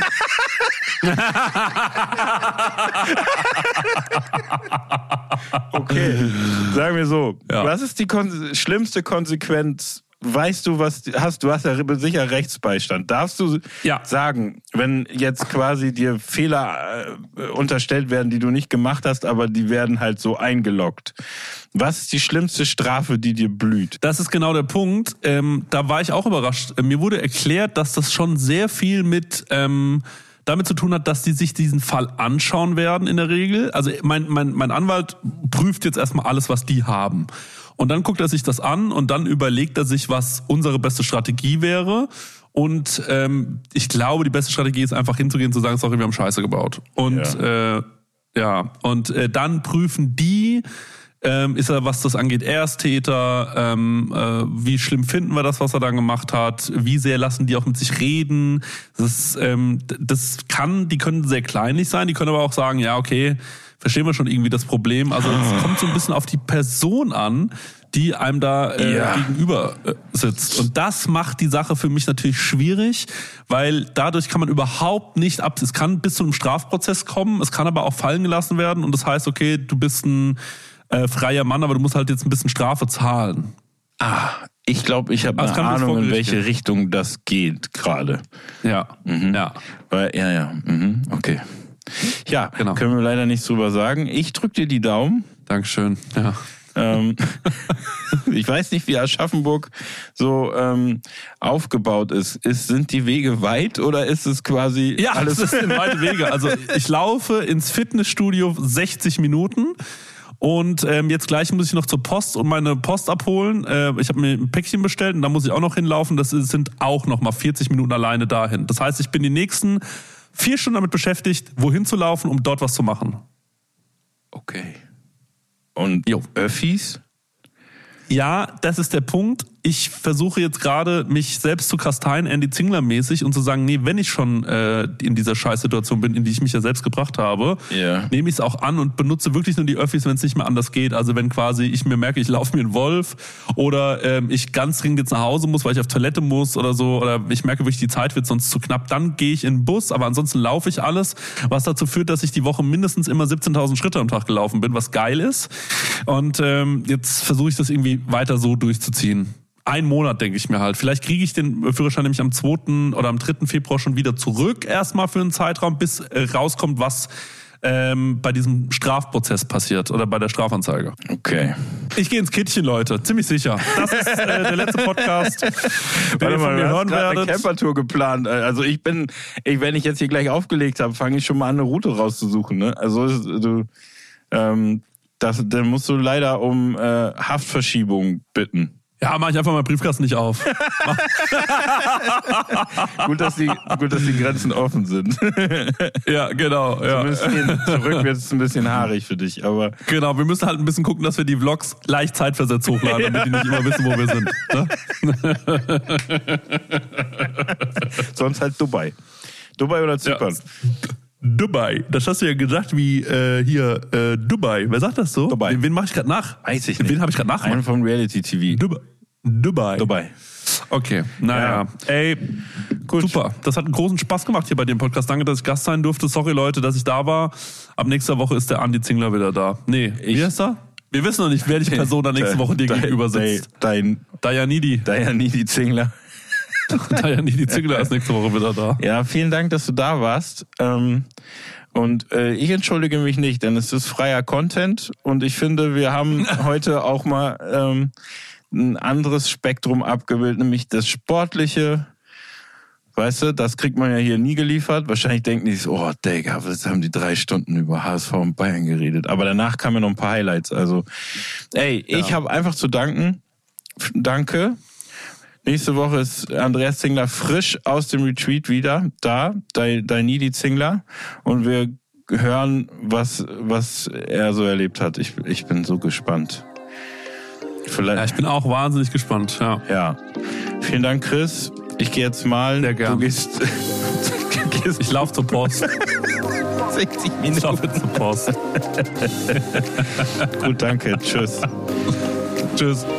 Okay, sagen wir so. Ja. Was ist die kon- schlimmste Konsequenz? Weißt du, was hast du hast ja sicher Rechtsbeistand. Darfst du ja. sagen, wenn jetzt quasi dir Fehler äh, unterstellt werden, die du nicht gemacht hast, aber die werden halt so eingeloggt? Was ist die schlimmste Strafe, die dir blüht? Das ist genau der Punkt. Ähm, da war ich auch überrascht. Mir wurde erklärt, dass das schon sehr viel mit ähm, damit zu tun hat, dass die sich diesen Fall anschauen werden in der Regel. Also mein, mein, mein Anwalt prüft jetzt erstmal alles, was die haben. Und dann guckt er sich das an und dann überlegt er sich, was unsere beste Strategie wäre. Und ähm, ich glaube, die beste Strategie ist einfach hinzugehen und zu sagen, sorry, wir haben Scheiße gebaut. Und ja, äh, ja. und äh, dann prüfen die, ähm, ist er, was das angeht, Ersttäter, ähm, äh, wie schlimm finden wir das, was er dann gemacht hat, wie sehr lassen die auch mit sich reden. Das, ähm, das kann, die können sehr kleinlich sein, die können aber auch sagen, ja, okay, verstehen wir schon irgendwie das Problem. Also es kommt so ein bisschen auf die Person an, die einem da äh, ja. gegenüber äh, sitzt. Und das macht die Sache für mich natürlich schwierig, weil dadurch kann man überhaupt nicht ab... Es kann bis zu einem Strafprozess kommen, es kann aber auch fallen gelassen werden und das heißt, okay, du bist ein äh, freier Mann, aber du musst halt jetzt ein bisschen Strafe zahlen. Ah, ich glaube, ich habe eine Ahnung, in welche gehen. Richtung das geht gerade. Ja, mhm. ja. Weil, ja, ja, mhm. okay. Ja, genau. Können wir leider nichts drüber sagen. Ich drück dir die Daumen. Dankeschön, ja. Ähm, ich weiß nicht, wie Aschaffenburg so ähm, aufgebaut ist. ist. Sind die Wege weit oder ist es quasi ja, alles... Ja, es sind weite Wege. Also ich laufe ins Fitnessstudio sechzig Minuten und ähm, jetzt gleich muss ich noch zur Post und meine Post abholen. Äh, ich habe mir ein Päckchen bestellt und da muss ich auch noch hinlaufen. Das sind auch noch mal vierzig Minuten alleine dahin. Das heißt, ich bin die nächsten vier Stunden damit beschäftigt, wohin zu laufen, um dort was zu machen. Okay. Und jo. Öffis? Ja, das ist der Punkt. Ich versuche jetzt gerade, mich selbst zu kasteien, Andy Zingler mäßig und zu sagen, nee, wenn ich schon äh, in dieser Scheißsituation bin, in die ich mich ja selbst gebracht habe, yeah. nehme ich es auch an und benutze wirklich nur die Öffis, wenn es nicht mehr anders geht. Also wenn quasi ich mir merke, ich laufe mir einen Wolf oder ähm, ich ganz dringend jetzt nach Hause muss, weil ich auf Toilette muss oder so, oder ich merke wirklich, die Zeit wird sonst zu knapp, dann gehe ich in den Bus, aber ansonsten laufe ich alles, was dazu führt, dass ich die Woche mindestens immer siebzehntausend Schritte am Tag gelaufen bin, was geil ist. Und ähm, jetzt versuche ich das irgendwie weiter so durchzuziehen. Ein Monat, denke ich mir halt. Vielleicht kriege ich den Führerschein nämlich am zweiten oder am dritten Februar schon wieder zurück, erstmal für einen Zeitraum, bis rauskommt, was ähm, bei diesem Strafprozess passiert oder bei der Strafanzeige. Okay. Ich gehe ins Kittchen, Leute, ziemlich sicher. Das ist äh, der letzte Podcast, den ihr von mir hören werdet. Eine Campertour geplant. Also ich bin, ich, wenn ich jetzt hier gleich aufgelegt habe, fange ich schon mal an, eine Route rauszusuchen. Ne? Also du, ähm, das, dann musst du leider um äh, Haftverschiebung bitten. Ja, mach ich einfach mal Briefkasten nicht auf. gut, dass die, gut, dass die Grenzen offen sind. Ja, genau. Ja. Zumindest zurück wird es ein bisschen haarig für dich, aber... Genau, wir müssen halt ein bisschen gucken, dass wir die Vlogs leicht zeitversetzt hochladen, damit die nicht immer wissen, wo wir sind. Ne? Sonst halt Dubai. Dubai oder Zypern? Ja. Dubai. Das hast du ja gesagt wie äh, hier äh, Dubai. Wer sagt das so? Dubai. Wen, wen mache ich gerade nach? Weiß ich nicht. Wen habe ich gerade nach? Einen von Reality T V. Dubai. Dubai. Dubai. Okay, naja. Ja. Ey, gut. Super. Das hat einen großen Spaß gemacht hier bei dem Podcast. Danke, dass ich Gast sein durfte. Sorry, Leute, dass ich da war. Ab nächster Woche ist der Andy Zingler wieder da. Nee, ich. Wie heißt er? Wir wissen noch nicht, wer die Person da nächste Woche dir gegenüber sitzt. Dein... Dayanidi. Dayanidi Zingler. Dayanidi Zingler ist nächste Woche wieder da. Ja, vielen Dank, dass du da warst. Ähm, und äh, ich entschuldige mich nicht, denn es ist freier Content und ich finde, wir haben heute auch mal ähm, ein anderes Spektrum abgebildet, nämlich das Sportliche. Weißt du, das kriegt man ja hier nie geliefert. Wahrscheinlich denken die so, oh, Digga, jetzt haben die drei Stunden über H S V und Bayern geredet. Aber danach kamen ja noch ein paar Highlights. Also, ey, ja. Ich habe einfach zu danken. Danke. Nächste Woche ist Andreas Zingler frisch aus dem Retreat wieder da, Dayanidi Zingler. Und wir hören, was, was er so erlebt hat. Ich, ich bin so gespannt. Vielleicht. Ja, ich bin auch wahnsinnig gespannt. Ja. Ja. Vielen Dank, Chris. Ich gehe jetzt mal. Sehr gern. Du gehst. Ich laufe zur Post. sechzig Ich Minuten. laufe zur Post. Gut, danke. Tschüss. Tschüss.